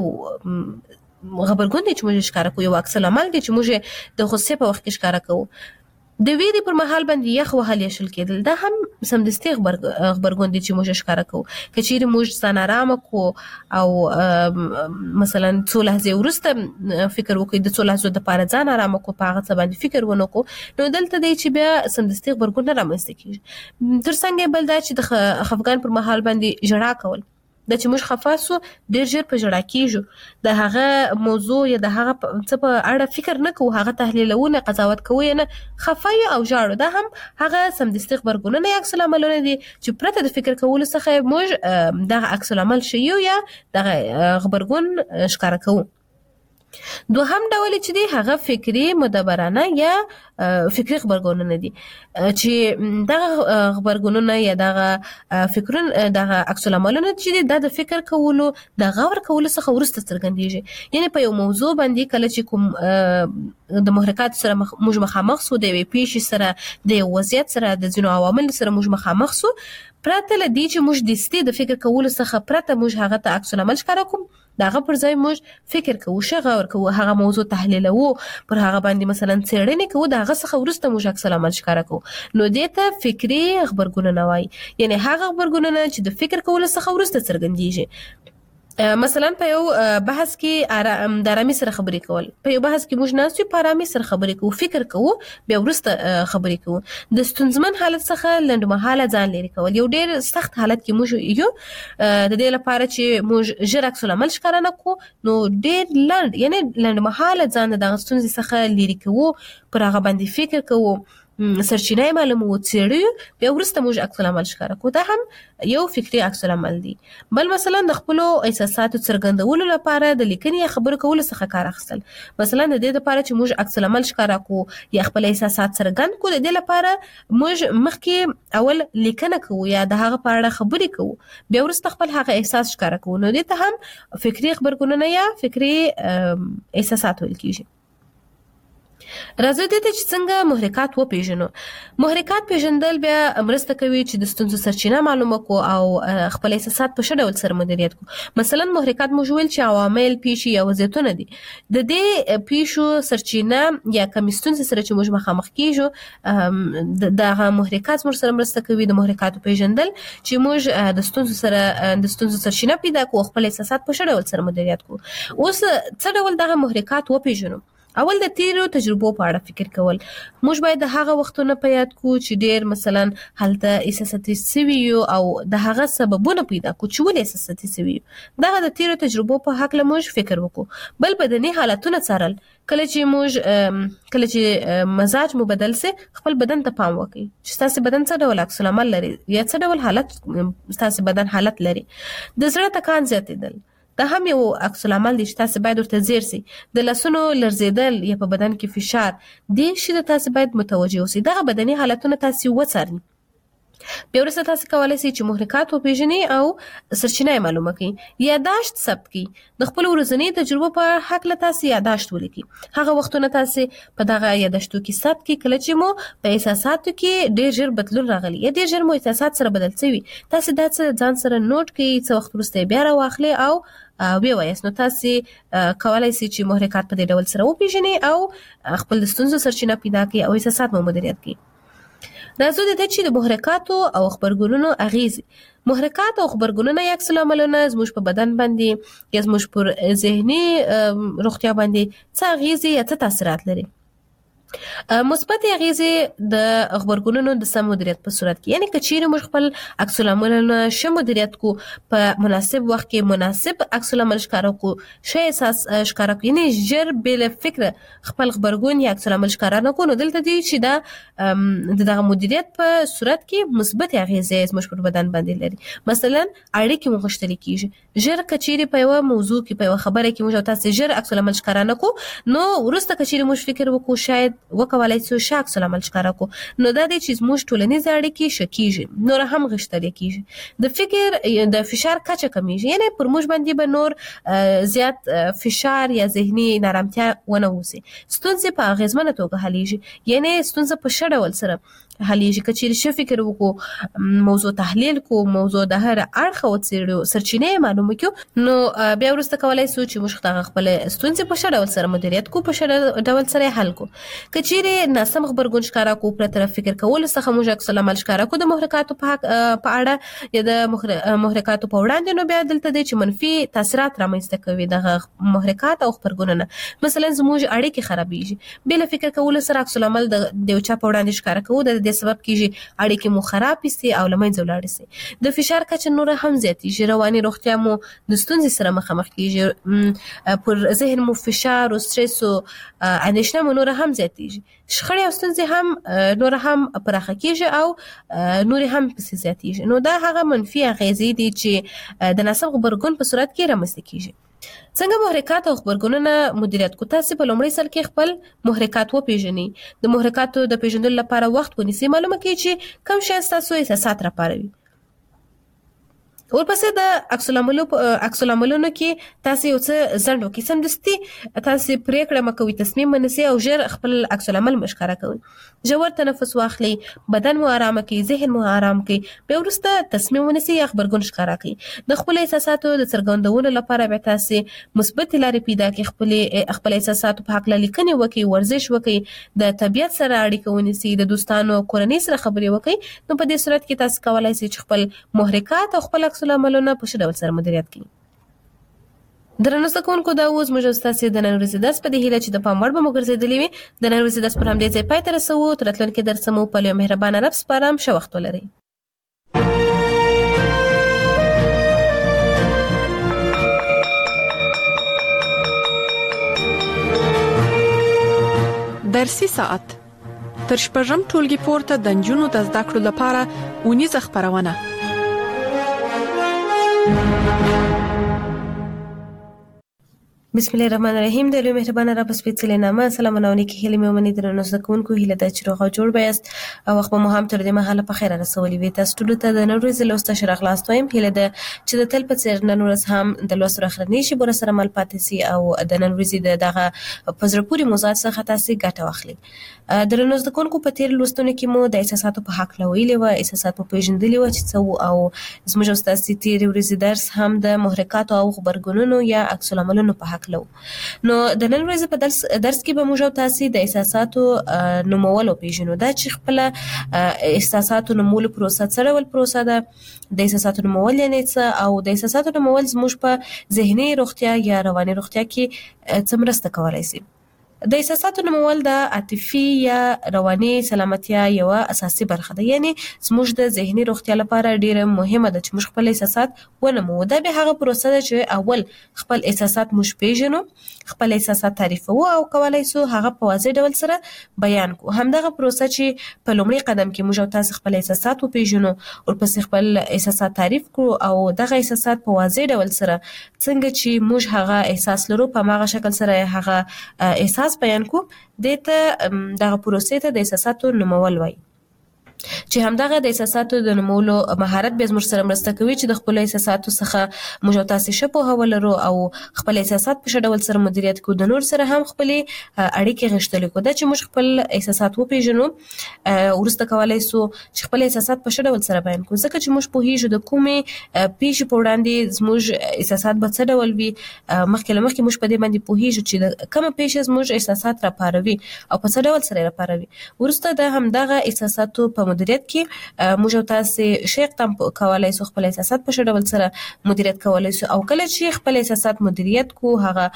غبرګون دی چې موږ ښکاره کوو، یو عکس العمل دی چې موږ د غصې په وخت کې ښکاره کوو. د ویرې پر مهال باندې یخ وهل یا شل کېدل، دا هم سمدستي غبرګون دی چې موږ ښکاره کوو. که چیرې موږ ځان ارامه کړو او مثلا څو لحظې وروسته فکر وکړو د څو لحظو دپاره ځان ارامه کړو، په هغه څه باندې فکر ونه کړو، نو دلته دی چې بیا سمدستي غبرګون نه رامنځته کېږي. تر څنګ بل دا چې د خفګان پر مهال باندې ژړا کول، دا چې موږ خفه سو ډېر ژر په ژړا کېږو، د هغه موضوع یا د هغه څه په اړه فکر نه کوو، هغه تحلیلوو نه، قضاوت کوو یې نه، خفه یو او ژاړو. دا هم هغه سمدستي غبرګونونه یا عکس العملونه دي چې پرته د فکر کولو څخه موږ دغه عکس العمل ښیو یا دغه غبرګون ښکاره کوو. دوهم ډول چې دی هغه فکری مدبرانه یا فکری خبرګونونه دي چې دغه خبرګونونه یا دغه فکرونه دغه عکس العملونه چې دی د فکر کولو د غور کولو څخه ورسته څرګندېږي. یعنی په یو موضوع باندې کله چې کوم د محرکات سره موږ مخامخ سو د یوې پیښې سره د یو وضعیت سره د ځینو عوامل سره موږ مخامخ سو پرته له دې چې موږ د استې د فکر کولو څخه پرته موږ هغه ته عکس العمل ښکاره کوم دغه پر ځای موږ فکر کوو شغور کوو هغه موضوع تحلیلوو پر هغه باندې مثلا څېړنې کوو دغه څخه ورسته موږ عکس العمل ښکاره کوو نو دې ته فکری خبرګونونه وایي. یعنی هغه خبرګونونه چې د فکر کولو څخه ورسته څرګندېږي. مثلا په یو بحث کې د آرامي سره خبرې کول په یو بحث کې موږ ناست یو په آرامي سره خبرې کوو فکر کوو بیا وروسته خبرې کوو د ستونزمن حالت څخه لنډمهاله ځان لرې کول یو ډېر سخت حالت کې موږ یو د دې لپاره چې موږ ژر عکس العمل ښکاره نه کړو نو ډېر لنډ یعنی لنډمهاله ځان د دغه ستونزې څخه لرې کوو پر هغه باندې فکر کوو سرچینه معلومو څېړو بیا وروسته موږ عکس العمل ښکاره کوو دا هم یو فکری عکس العمل دی. بل مثلا د خپل احساساتو څرګندولو لپاره د لیکنې یا خبرو کولو څخه کار اخیستل مثلا د دې لپاره چې موږ عکس العمل ښکاره کوو یا خپل احساسات څرګند کوو د دې لپاره موږ مخکې اول لیکنه کوو یا د هغه په اړه خبرې کوو بیا وروسته خپل هغه احساس ښکاره کوو نو دې ته هم فکری خبرګونونه یا فکری احساسات ویل کیږي. راځي دې ته چې څنګه محرکات وپیژنو. محرکات پیژندل بیا مرسته کوي چې د ستونزو سرچینه معلومه کو او خپل احساسات په ښه ډول سره مدیریت کو. مثلا محرکات موږ ویل چې عوامل پیښې یا وضعیتونه دي د دې پیښو سرچینه یا کوم ستونزې سره چې موږ مخامخ کیږو دغه محرکات موږ سره مرسته کوي د محرکاتو پیژندل چې موږ د ستونزو سره د ستونزو سرچینه پیدا کو خپل احساسات په ښه ډول سره مدیریت کو. اوس څه ډول دغه محرکات وپیژنو؟ اول د تیرو تجربو په اړه فکر کول موږ باید د هغه وختونو په یاد کو چې ډیر مثلا هلته احساساتي سوي او د هغه سببونه پیدا کو چې ولې احساساتي سوي دغه د تیرو تجربو په حق له موږ فکر وکړو. بل بدني حالتونه څارل کله چې موږ کله چې مزاج مو بدل سي خپل بدن ته پام وکړئ چې تاسو بدن څه ډول عکس العمل لري یا څه ډول حالت تاسو بدن حالت لري. د زړه ټکان زیاتېدل دا هم یو عکس العمل دی چې تاسو باید ورته ځیر سي. د لاسونو لرزیدل یا په بدن کې فشار دې شي د تاسو باید متوجه اوسئ. دغه بدني حالتونه تاسو وڅارئ. بیا وروسته تاسو کولی شئ چې محرکات وپیژنئ او سرچینه معلومه کړئ. یاداشت ثبت کړئ. د خپل ورځنۍ تجربو په حق له تاسو یاداشت ولیکئ. هغه وختونه تاسو په دغه یاداشتو کې ثبت کړئ کله چې مو په احساساتو کې ډېر ژر بدلون راغلی یا ډېر ژر مو احساسات سره بدل شوي تاسو دا څه ځان سره نوٹ کړئ څه وخت وروسته بیا راواخلئ او وی وایاست نو تاسو کولای شئ چې محرکات په دې ډول سره وپیژنئ او خپل د ستونزو سرچینه پیدا کړئ او احساسات مو مدیریت کړئ. راځو د دې چې د محرکاتو او خبرګونونو اغیزې محرکات او خبرګونونه یا عکس العملونه زموږ په بدن باندې یا زموږ پر ذهني روغتیا باندې څه اغیزې یا څه تاثیرات لري. مثبت اغیزې د خبرګونونو د سم مدیریت په صورت کې یعنی کچېرې موږ خپل عکس العملونه ښه مدیریت کو په مناسب وخت کې مناسب عکس العمل ښکاره کو ښه احساس ښکاره کو یعنی ژر بل فکر خپل خبرګون یا عکس العمل ښکاره نه کو نو دلته دی چې دا دغه مدیریت په صورت کې مثبت اغیزې زموږ پر بدن باندې لري. مثلا اړیکې مو غښتلې کیږي ژر کچېرې په یو موضوع کې په یو خبره کې موږ تاسو ژر عکس العمل ښکاره نه کو نو ورسته کچېرې موږ فکر وکړو شاید وکولای شو ښه عکس العمل ښکاره کو نو دا دی چې زموږ ټولنیز اړیکې ښه کیږي نور هم غښتلې کیږي. د فکر د فشار کچه کمیږي یعنی پر موږ باندې به نور زیات فشار یا ذهني نارامتیا ونه وسی. ستونزې په اغیزمنه توګه حلیږي یعنی ستونزه په ښه ډول سره حلیږي کچېرې ښه فکر وکړو موضوع تحلیل کو موضوع د هر اړخه وڅېړو سرچینې معلومه کړو نو بیا وروسته کولای شو چې موږ دغه خپل ستونزې په ښه ډول سره مدیریت کو په ښه ډول سره حل کو. کچېرې ناسم خبرګون ښکاره کو پر طرف فکر کول څخه موږ عکس العمل ښکاره کو د محرکاتو په په اړه یا د محرکاتو په وړاندې نو بیا دلته دی چې منفي تاثیرات رامنځته کوي دغه محرکات او خبرګونونه. مثلا زموږ اړیکې خرابېږي بل فکر کول سره عکس العمل د یو چا په وړاندې ښکاره کوو د دې سبب کیږي اړیکې مو خراب شي او لمنځه ولاړ شي. د فشار کچه نور هم زیاتېږي رواني روغتیا مو د ستونزې سره مخامخ کیږي پر ذهن مو فشار او استرس او اندېښنه مو نور هم زیاتېږي. شخړې او ستونزې هم نور هم پراخه کیږي او نور هم پسې زیاتېږي. نو دا هغه منفي اغیزې دي چې د ناسم خبرګون په صورت کې رامنځته کیږي. څنګه محرکات او خبرګونونه مدیریت کو؟ تاسو په لومړي سر کې خپل محرکات وپیژنئ. د محرکاتو د پیژندلو لپاره وخت ونیسئ. معلومه کړئ چې کوم شی تاسو احساسات راپاروي. ورپسې د عکس العملو عکس العملونو کې تاسو یو څه ځنډ وکړئ. سمدستي تاسو پریکړه مکوئ، تصمیم ونیسئ او ژر خپل عکس العمل مشکره کوئ. ژور تنفس واخلئ، بدن مو آرام کړئ، ذهن مو آرام کړئ. بیا وروسته تصمیم ونیسئ یا خبرګون ښکاره کړئ. د خپل احساساتو د څرګندولو لپاره بیا تاسو مثبت لارې پیدا کړئ. خپل خپل احساساتو په حق لیکنې وکړئ، ورزش وکړئ، د طبیعت سره اړیکه ونیسئ، د دوستانو کورنۍ سره خبرې وکړئ. نو په دې صورت کې تاسو کولای شئ چې خپل محرکات او خپل عکس العملونه په ښه ډول سره مدیریت کړئ. درنو زده کوونکو، دا اوس موږ ستاسو د نن ورځې درس په دې هیله چې د پام وړ به مو ګرځېدلی وي. د نن ورځې درس پر همدې ځای پای ته رسوو. تر راتلونکي درس مو په یو مهربانه رب سپارم. ښه وخت ولرئ. درسي ساعت تر شپږم ټولګي پورته د نجونو د زده کړو لپاره اونیزه خپرونه. بسم الله الرحمن الرحیم. د لوی مهربانه رب سپېڅلې نامه سلامونه او نیکې هیلې مې ومنئ. درنو زده کوونکو، هیله ده چې روغ او جوړ به یاست او وخت به مو هم تر دې مهاله په خیره رسولي وي. تاسو ټولو ته د نن ورځې لوست ښه راغلاست وایم. هیله ده چې د تل په څېر نن ورځ هم د لوست اخرنۍ شیبو سره مل پاتې سي او د نن ورځې د دغه په زړه پورې موضوعات څخه تاسو ګټه واخلئ. درنو زده کوونکو، په تیر لوستونو کې مو د احساساتو په حق ویلي و، احساسات په پیژندلي و چې څه او زموږ او ستاسو تیر ورځې درس هم د محرکاتو او خبرګونونو یا عکس العملونو په حق لو. نو د نن ورځې په درس درس کې به موږ تاسو د احساساتو نومول پیژنو. دا چې خپل احساساتو نومول پروسه څه ډول پروسه ده، د احساساتو نومول یعنی څه او د احساساتو نومول زموږ په ذهني روغتیا یا رواني روغتیا کې څه مرسته کولای شي. د احساساتو نومول د عاطفي یا رواني سلامتیا یو اساسي برخه ده. یعنی زموږ د ذهني روغتیا لپاره ډیره مهمه ده چې موږ خپل احساسات ونمو. دا به هغه پروسه ده چې اول خپل احساسات موږ پیژنو، خپل احساسات تعریفو او کولای شو هغه په واضح ډول سره بیان کو. همدغه پروسه چې په لومړي قدم کې موږ تاسو خپل احساسات وپیژنو او پس خپل احساسات تعریف کړو او دغه احساسات په واضح ډول سره څنګه چې موږ هغه احساس لرو په هغه شکل سره هغه احساس بیان کو. دته دغه پروسې ته د احساساتو نومول وایي. چې همدغه د احساساتو د نومولو مهارت به زموږ سره مرسته کوي چې د خپل احساساتو څخه موږ تاسو ښه پوهه ولرو او خپل احساسات په ښه ډول سره مدیریت کوو. د نور سره هم خپل اړیکې غښتلې کوو. دا چې موږ خپل احساسات وپیژنو ورسته کولای شو چې خپل احساسات په ښه ډول سره بیان کوو. ځکه چې موږ پوهیږو د کومې پیښې په وړاندې زموږ احساسات به څه ډول وي. مخکې له مخکې موږ په دې باندې پوهیږو چې د کومه پیښه زموږ احساسات راپاروي او په څه ډول سره راپاروي. ورسته د همدغه احساساتو په مدیریت کې موږ تاسو شیخ تم کولای شو خپل احساسات په ډول سره مدیریت کولای شو او کله چې خپل احساسات مدیریت کو هغه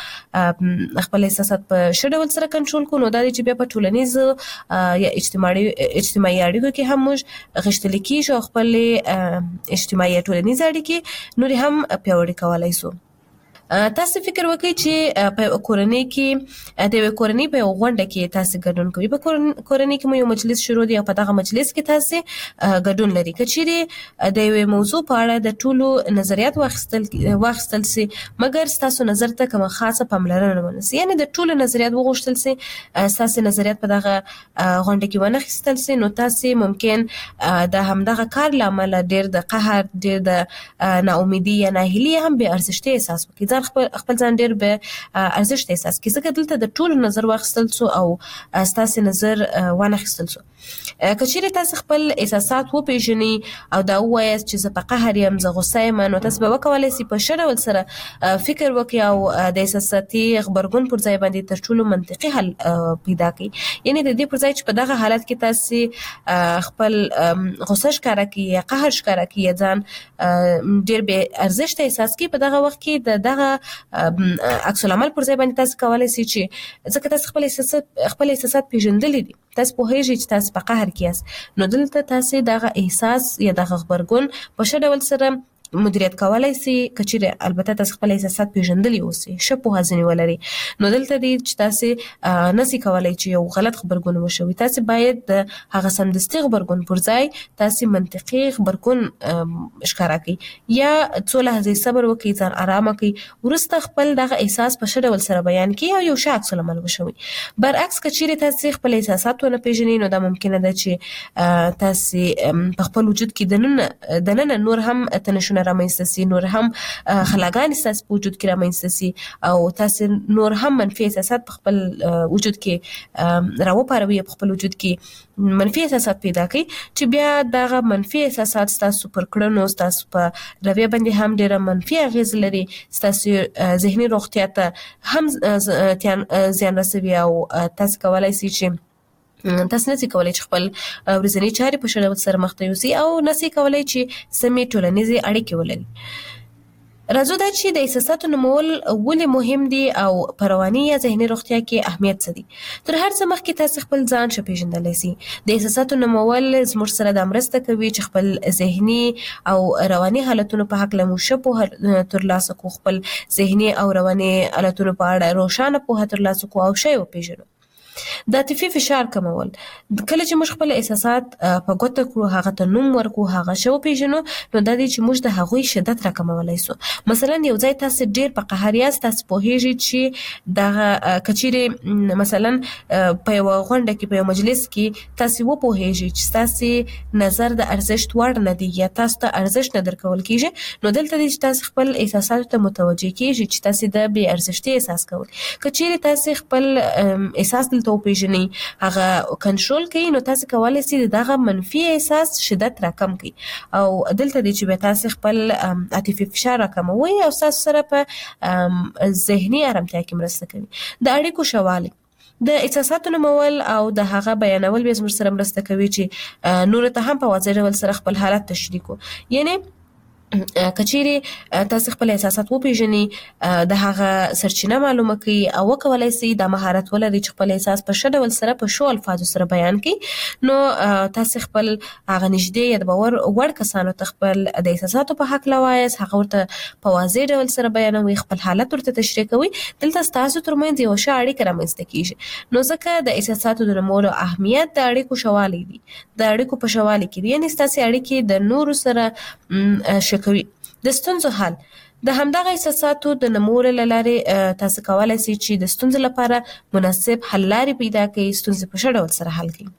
خپل احساسات په ډول سره کنټرول کو نو دا چې بیا په ټولنیز یا اجتماعي اجتماعي اړیکو کې هم موږ غښتل کیږو خپل اجتماعي ټولنیز اړیکې نور هم پیاوړي کولای شو. تاسو فکر وکړئ چې په کورنۍ کې د کورنۍ په غونډه کې تاسو ګډون کوئ. په کورنۍ کې مو یو مجلس شروع دی او په دغه مجلس کې تاسو ګډون لري. کچېرې د یو موضوع په اړه د ټولو نظریات واخیستل واخیستل سي مګر تاسو نظر ته کوم خاصه پاملرنه ونیسئ. یعنی د ټولو نظریات وغوښتل سي تاسو نظریات په دغه غونډه کې ونه خستل سي نو تاسو ممکن د همدغه کار لامل ډېر د قهر ډېر د ناامیدي یا ناهیلي هم به ارزښت احساس وکړي. خپل خپل ځان ډېر به ارزښت احساس کړي. ځکه دلته د ټولو نظر واخیستل سو او ستاسو نظر وانه اخیستل سو. کچېرې تاسو خپل احساسات وپیژنئ او دا ووایاست چې زه په قهر یم، زه غوسه یم، نو تاسو به وکولای شئ په ښه ډول سره فکر وکړئ او د احساساتي غبرګون پر ځای باندې تر ټولو منطقي حل پیدا کړئ. یعنی د دې پر ځای چې په دغه حالت کې تاسو خپل غوسه ښکاره کړئ یا قهر ښکاره کړئ یا ځان ډېر بې ارزښته احساس کړئ، په دغه وخت کې د دغه عکس العمل پر ځای باندې تاسو کولای شئ چې ځکه تاسو خپل احساسات خپل احساسات پیژندلي دي، تاسو پوهیږئ چې تاسو په قهر کې یاست، نو دلته تاسو دغه احساس یا دغه غبرګون په ښه ډول سره مدیریت کولای شي کچېره البته تاسو خپل احساسات پیژندلی اوسئ شپو هزنی ولري نو دلته دی چې تاسو نسی کولای چې یو غلط خبرګون وشوي تاسو باید د هغه سمدستي خبرګون پر ځای تاسو منطقي خبرګون ښکارا کړئ یا څو لحظې صبر وکړئ ځان آرام کړئ ورسته خپل دغه احساس په ښه ډول سره بیان کړئ او یو ښه عکس العمل وشوي برعکس کچېره تاسو خپل احساسات ونه پیژنئ نو دا ممکنه ده چې تاسو په خپل وجود کې دننه دننه نور هم تنشونه رامنځته سي نور هم خلاګان ستاسو په وجود کې رامنځته سي او تاسو نور هم منفي احساسات په خپل وجود کې راوپاروي په خپل وجود کې منفي احساسات پیدا کوي چې بیا دغه منفي احساسات تاسو پر کړنو تاسو په رویه باندې هم ډېر منفي اغیز لري تاسو ذهني روغتیا ته هم زیان رسوي او تاسو کولای شئ چې تاسو نسی کولای چې خپل ورځنی چارې په ښه ډول سره مخ ته یوسئ او نسی کولای چې سمې ټولنیزې اړیکې ولري راځو دا چې د احساساتو نومول ولې مهم دي او په رواني یا ذهني روغتیا کې اهمیت څه دي تر هر څه مخکې تاسو خپل ځان ښه پیژندلی سئ د احساساتو نومول زموږ سره دا مرسته کوي چې خپل ذهني او رواني حالتونو په هکله مو ښه پوهه ترلاسه کړو خپل ذهني او رواني حالتونو په اړه روښانه پوهه ترلاسه کړو او ښه یې وپېژنو د عاطفي فشار کمول کله چې موږ خپل احساسات په ګوته کړو هغه ته نوم ورکړو هغه ښه وپېژنو نو دا دی چې موږ د هغوی شدت راکمولی سو مثلا یو ځای تاسو ډېر په قهر یاست تاسو پوهېږئ چې دغه که چیرې مثلا په یوه غونډه کې په یو مجلس کې تاسو وپوهېږئ چې ستاسې نظر د ارزښت وړ نه دی یا تاسو ته ارزښت نه درکول کېږي نو دلته دی چې تاسو خپل احساساتو ته متوجه کېږئ چې تاسو د بې ارزښتۍ احساس کوئ که چیرې تاسو خپل احساس دلته وپېژنئ هغه کنټرول کوي نو تاسو کولی شئ دغه منفي احساس شدت راکم کړئ او دلته دی چې بیا تاسو خپل عاطفي فشار راکموئ او ستاسو سره په ذهني ارامتیا کې مرسته کوي د اړیکو ښه والی د احساساتو نومول او د هغه بیانول بیا زموږ سره مرسته کوي چې نورو ته هم په واضح ډول سره خپل حالت تشریح کړو یعنی کچېرې تاسو خپل احساسات وپېژنئ د هغه سرچینه معلومه کړئ او وکولای شئ دا مهارت ولرئ چې خپل احساس په ښه ډول سره په ښو الفاظو سره بیان کړئ نو تاسو خپل هغه نږدې یا د باور وړ کسانو ته خپل د احساساتو په هکله وایاست هغه ورته په واضح ډول سره بیانوئ خپل حالت ورته تشریح کوئ دلته ستاسو ترمنځ یوه ښه اړیکه رامنځته کېږي نو ځکه د احساساتو د نومولو اهمیت د اړیکو ښه والی دی د اړیکو په ښه والي کې دی یعنې ستاسې اړیکې د نورو سره ښه کوي د ستونزو حل د همدغه احساساتو د نومولو له لارې تاسو کولی شئ چې د ستونزو لپاره مناسب حل لارې پیدا کړئ ستونزې په ښه ډول سره حل کړئ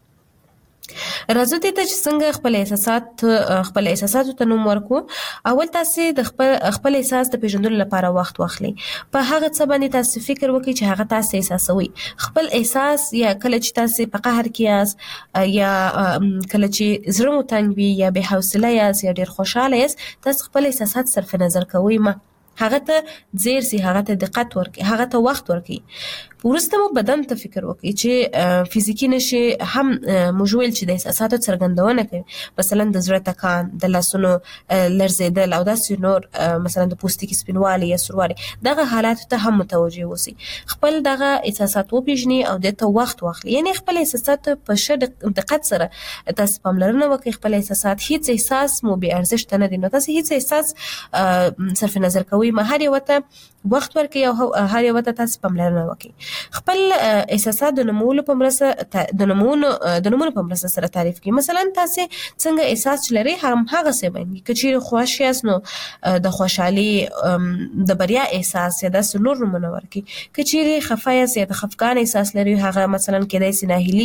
راځو دې ته چې څنګه خپل احساسات خپل احساساتو ته نوم ورکړو اول تاسو د خپل خپل احساس د پیژندلو لپاره وخت واخلئ په هغه څه باندې تاسو فکر وکړئ چې هغه تاسو احساسوي خپل احساس یا کله چې تاسو په قهر کې یاست یا کله چې زړه مو تنګ وي یا بې حوصله یاست یا ډېر خوشحاله یاست تاسو خپل احساسات صرف نظر کوئ مه هغه ته ځیر سي هغه ته دقت ورکړئ هغه ته وخت ورکړئ وروسته مو بدن ته فکر وکړئ چې فزیکي نښې هم موږ ویل چې د احساساتو څرګندونه کوي مثلا د زړه ټکان د لاسونو لړزېدل او داسې نور مثلا د پوستکي سپینوالی یا سوروالی دغه حالاتو ته هم متوجه اوسئ خپل دغه احساسات وپېژنئ او دې ته وخت واخلئ یعنې خپل احساسات په ښه دقت سره تاسو پاملرنه وکړئ خپل احساسات هیڅ احساس مو بې ارزښته نه دی نو تاسو هیڅ احساس صرف نظر کوئ مه هر یوه ته وخت ورکړئ او هر یوه ته تاسو پاملرنه وکړئ خپل احساسات د نومولو په مرسته د نومونو د نومونو په مرسته سره تعریف کړئ مثلا تاسو څنګه احساس لرئ هم هغسې بیان که چیرې خوښ یاست نو د خوشحالي د بریا احساس یا داسې نور نومونه ورکړئ که چیرې خفه یاست یا د خفګان احساس لرئ هغه مثلا کیدای شي ناهیلي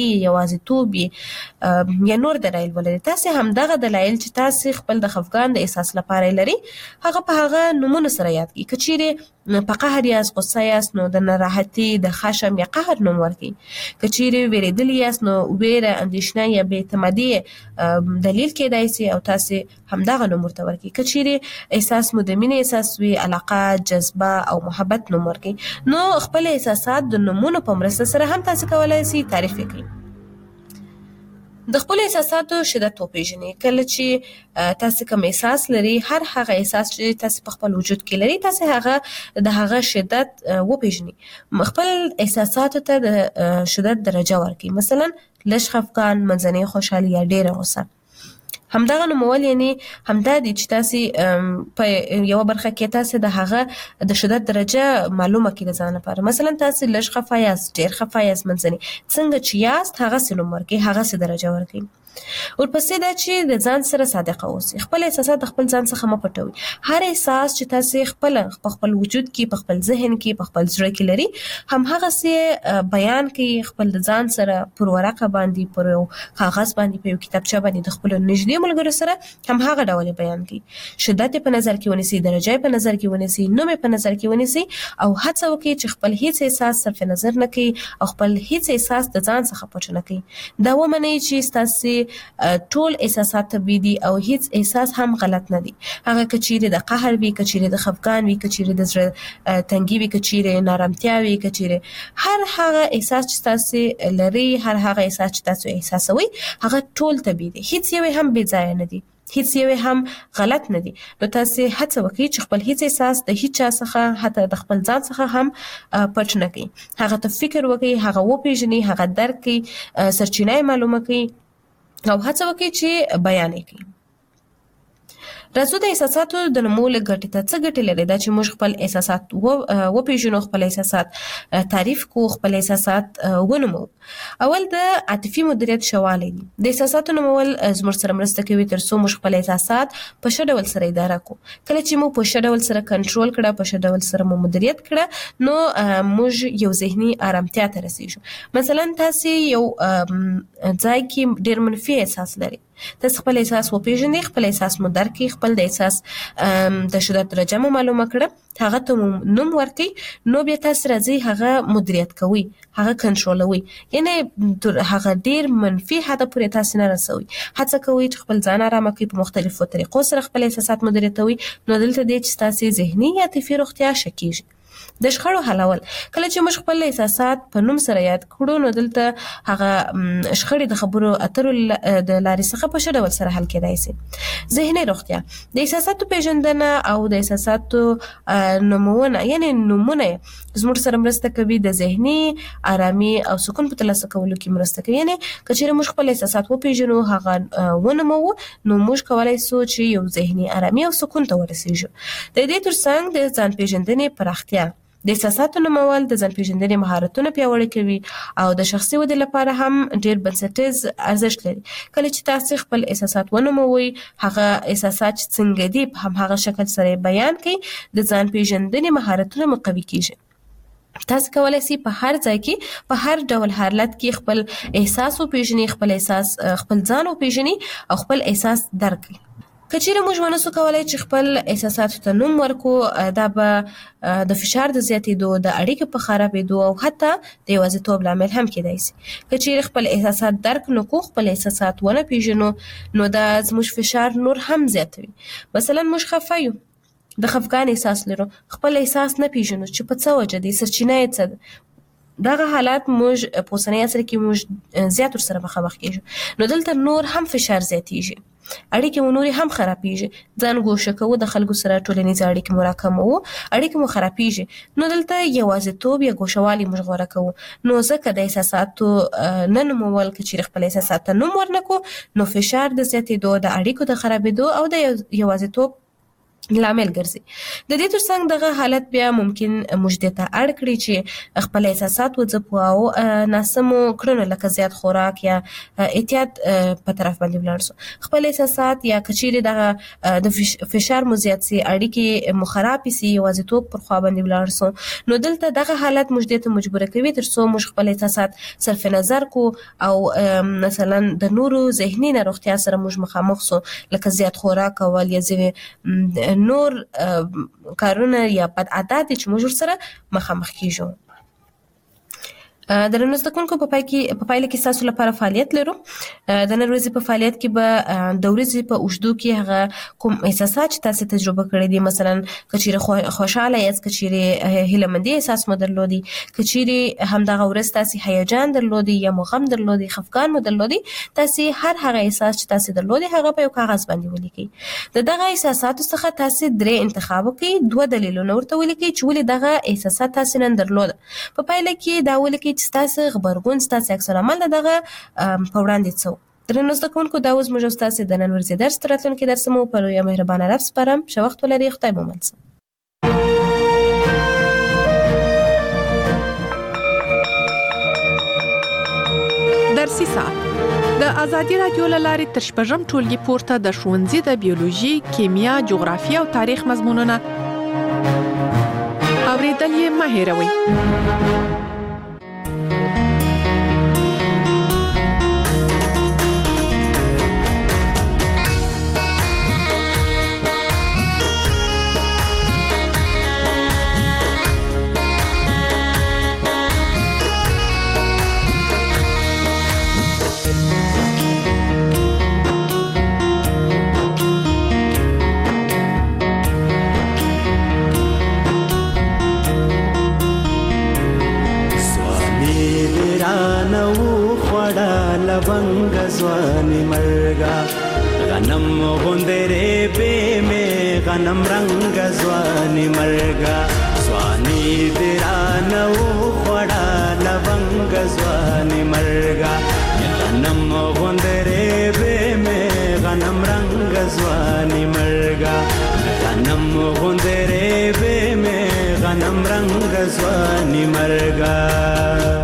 یوازیتوب یا نور دلایل ولري تاسو همدغه دلایل چې تاسو خپل د خفګان د احساس لپاره لري هغه په هغه نومونو سره یاد کړئ که چیرې په قهر یاست غصه یاست نو د ناراحتي د خشم یا قهر نوم ورکړئ که چیرې ویرېدلي یاست نو ویره اندېښنه یا بې اعتمادي دلیل کیدای شي او تاسو همدغه نوم ورته ورکړئ که چیرې احساس مو د مینې احساس وي علاقه جذبه او محبت نوم ورکړئ نو خپل احساسات د نومونو په مرسته سره هم تاسو کولی شئ تعریف کړئ د خپل احساساتو شدت وپېژنئ کله چې تاسو کوم احساس لري هر هغه احساس چې تاسو په خپل وجود کې لري تاسو هغه د هغه شدت وپېژنئ خپل احساساتو ته د شدت درجه ورکړئ مثلا لږ خفګان منځنۍ خوشحالي یا ډېره غوسه همدغه نومول یعنی همدا دي چې تاسو په یو برخه کې تاسو د هغه د شدت درجه معلومه کړئ د ځان لپاره. مثلا تاسو لږ خفه یاست، ډیر خفه یاست، منځني څنګه چې یاست هغه سره ورکړئ، هغه سره درجه ورکړئ. ورپسې دا چې د ځان سره صادق اوسئ، خپل احساسات د خپل ځان څخه مه پټوئ. هر احساس چې تاسو خپل په خپل وجود کې، په خپل ذهن کې، په خپل زړه کې لري، هم هغه سي بیان کړئ خپل ځان سره پر ورقه باندې، پر کاغذ باندې، په یو کتابچه باندې د خپل نږدې ملګرو سره هم هغه ډول بیان کړئ. شدت په نظر کې ونیسئ، درجه په نظر کې ونیسئ، نوم په نظر کې ونیسئ او هڅه وکړئ چې خپل هیڅ احساس صرف نظر نه کړئ او خپل هیڅ احساس د ځان څخه پټ نه کړئ. دا ومنئ چې تاسو ټول احساسات طبيعي دي او هیڅ احساس هم غلط نه دي. هغه کچيره د قهر وي، کچيره د خفګان وي، کچيره د زړه تنګي وي، کچيره نارامتیا وي، کچيره هر هغه احساس چې تاسو لري، هر هغه احساس چې تاسو احساسوي، هغه ټول طبيعي دي، هیڅ یو هم بې ځای نه دي، هیڅ یو هم غلط نه دي. نو تاسو هڅه وکړئ چې خپل هیڅ احساس د هیڅ چا څخه، حتی د خپل ځان څخه هم پټ نه کړئ. هغه ته فکر وکړئ، هغه وپیژنئ، هغه درک کړئ، سرچینه معلومه کړئ او هڅه وکړئ چې بیان یې کړئ. راځو د احساساتو د نومول ګټې ته. څه ګټې لري دا چې موږ خپل احساسات وپیژنو، خپل احساسات تعریف کو، خپل احساسات ونومو. اول د عاطفي مدیریت شوالی دي. د احساساتو نومول زموږ سره مرسته کوي تر څو موږ خپل احساسات په ښه ډول سره اداره کو. کله چې موږ په ښه ډول سره کنټرول کړه، په ښه ډول سره مو مدیریت کړه، نو موږ یو ذهني آرامتیا ته رسیږو. مثلا تاسو یو ځای کې ډیر منفي احساس لري، تاسو خپل احساس وپیژنئ، خپل احساس مو درک کړئ، خپل د احساس د شدت درجه مو معلومه کړه، هغه ته نوم ورکړئ، نو بیا تاسو راځي هغه مدیریت کوئ، هغه کنټرولوي، یعنی هغه ډیر منفي حد پورې تاسو نه رسوي. هڅه کوئ چې خپل ځان آرام کړئ، په مختلفو طریقو سره خپل احساسات مدیریتوي. نو دلته دی چې تاسو ذهني یا عاطفي روغتیا شکیږي. د شخړو حلول. کله چې موږ خپل احساسات په نوم سره یاد کړو، نو دلته هغه شخړې د خبرو اترو د لارې څخه په ښه ډول سره حل کېدای شي. ذهني روغتیا. د احساساتو پیژندنه او د احساساتو نومونه، یعنی نومونه زموږ سره مرسته کوي د ذهني آرامي او سکون په ترلاسه کولو کې مرسته کوي. یعنی کچېرې موږ خپل احساسات وپیژنو، هغه ونومو، نو موږ کولای شو چې یو ذهني آرامي او سکون ته ورسیږو. د دې ترڅنګ د ځان پیژندنې پراختیا. د احساساتو نومول د ځان پیژندنې مهارتونه پیاوړي کوي او د شخصي ودې لپاره هم ډیر بنسټیز ارزښت لري. کله چې تاسو خپل احساسات ونوموئ، هغه احساسات چې څنګه دي په هم هغه شکل سره بیان کړئ، د ځان پیژندنې مهارتونه مو قوي کیږي. تاسو کولای شئ په هر ځای کې، په هر ډول حالت کې خپل احساس وپیژنئ، خپل احساس خپل ځان وپیژنئ او خپل احساس درک کړئ. کچېرې موږ ونسو کولای چې خپل احساساتو ته نوم ورکو، دا به د فشار د زیاتېدو، د اړیکې په خرابېدو او حتی د یوازیتوب لامل هم کېدای شي. کچېرې خپل احساسات درک نه کو، خپل احساسات ونه پیژنو، نو دا زموږ فشار نور هم زیاتوي. مثلا موږ خفه یو، د خفګان احساس لرو، خپل احساس نه پیژنو چې په څه وجه دی، سرچینه یې څه ده. دغه حالات موږ په اوسنۍ عصر کې موږ زیات ورسره مخامخ کېږو. نو دلته نور هم فشار زیاتېږي، اړیکې مو نورې هم خرابېږي، ځان ګوښه کوو، د خلکو سره ټولنیز اړیکې مو راکموو، اړیکې مو خرابېږي. نو دلته یوازیتوب یا ګوښهوالي موږ غوره کوو. نو ځکه د احساساتو نه نومول، که چېرې خپل احساسات ته نوم ورنکو، نو فشار د زیاتېدو، د اړیکو د خرابېدو او د یوازیتوب لامل ګرځي. د دې ترڅنګ دغه حالت بیا ممکن موږ دې ته اړ کړي چې خپل احساسات وځپو او ناسمو کړنو لکه زیات خوراک یا اعتیاد په طرف باندې ولاړ شو. خپل احساسات یا کچېرې دغه د فشار مو زیات سي، اړیکې مو خراب سي، یوازیتوب پر خوا باندې ولاړ شو، نو دلته دغه حالت موږ دې ته مجبوره کوي تر څو موږ خپل احساسات صرف نظر کو او مثلا د نورو ذهني ناروغتیا سره موږ مخامخ سو، لکه زیات خوراک کول یا ځینې نور کارونه یا بد عادت چې موږ سره مخامخ کیږو. د نن ورځې کوونکو په پای کې په پایله کې تاسو لپاره فعالیت لرو. د نن ورځې په فعالیت کې به د ورځې په اوږدو کې هغه کوم احساسات چې تاسو تجربه کړی دي، مثلا کچېرې خوشاله یاست، کچېرې هیلهمندي احساس مو درلودي، کچېرې همدغه ورځ تاسو هیجان درلودي یا مو غم درلودي، خفګان مو درلودي، تاسو هر هغه احساس چې تاسو درلودي هغه په یو کاغذ باندې ولیکئ. د دغه احساساتو څخه تاسو درې انتخاب وکړئ، دوه دلیلونه ورته ولیکئ چې ولې دغه احساسات تاسو نن درلوده. په پایله کې دا ولیکئ چې ستاسو غبرګون، ستاسو عکس العمل دغه په وړاندې څه درنو زده کوونکو دا اوس موږ ستاسو د نن ورځې درس تراتلونکي درس مو په لویه مهربانه رب سپارم چې وخت ولري خدای مو منځ درسي ساعت د ازادي رادیو لارې تر شپږم ټولګي پورته د ښوونځي د بیولوژي، کیمیا، جغرافیه او تاریخ مضمونونه اوریدل یې مه هېروئ. लवंग स्वानी मरगा गनम गुंदरे पे में गनम रंग स्वानी मरगा स्वानी तेरा नौ खड़ा लवंग स्वानी मरगा गनम गुंदरे पे में गनम रंग स्वानी मरगा गनम गुंदरे पे में गनम रंग स्वानी मरगा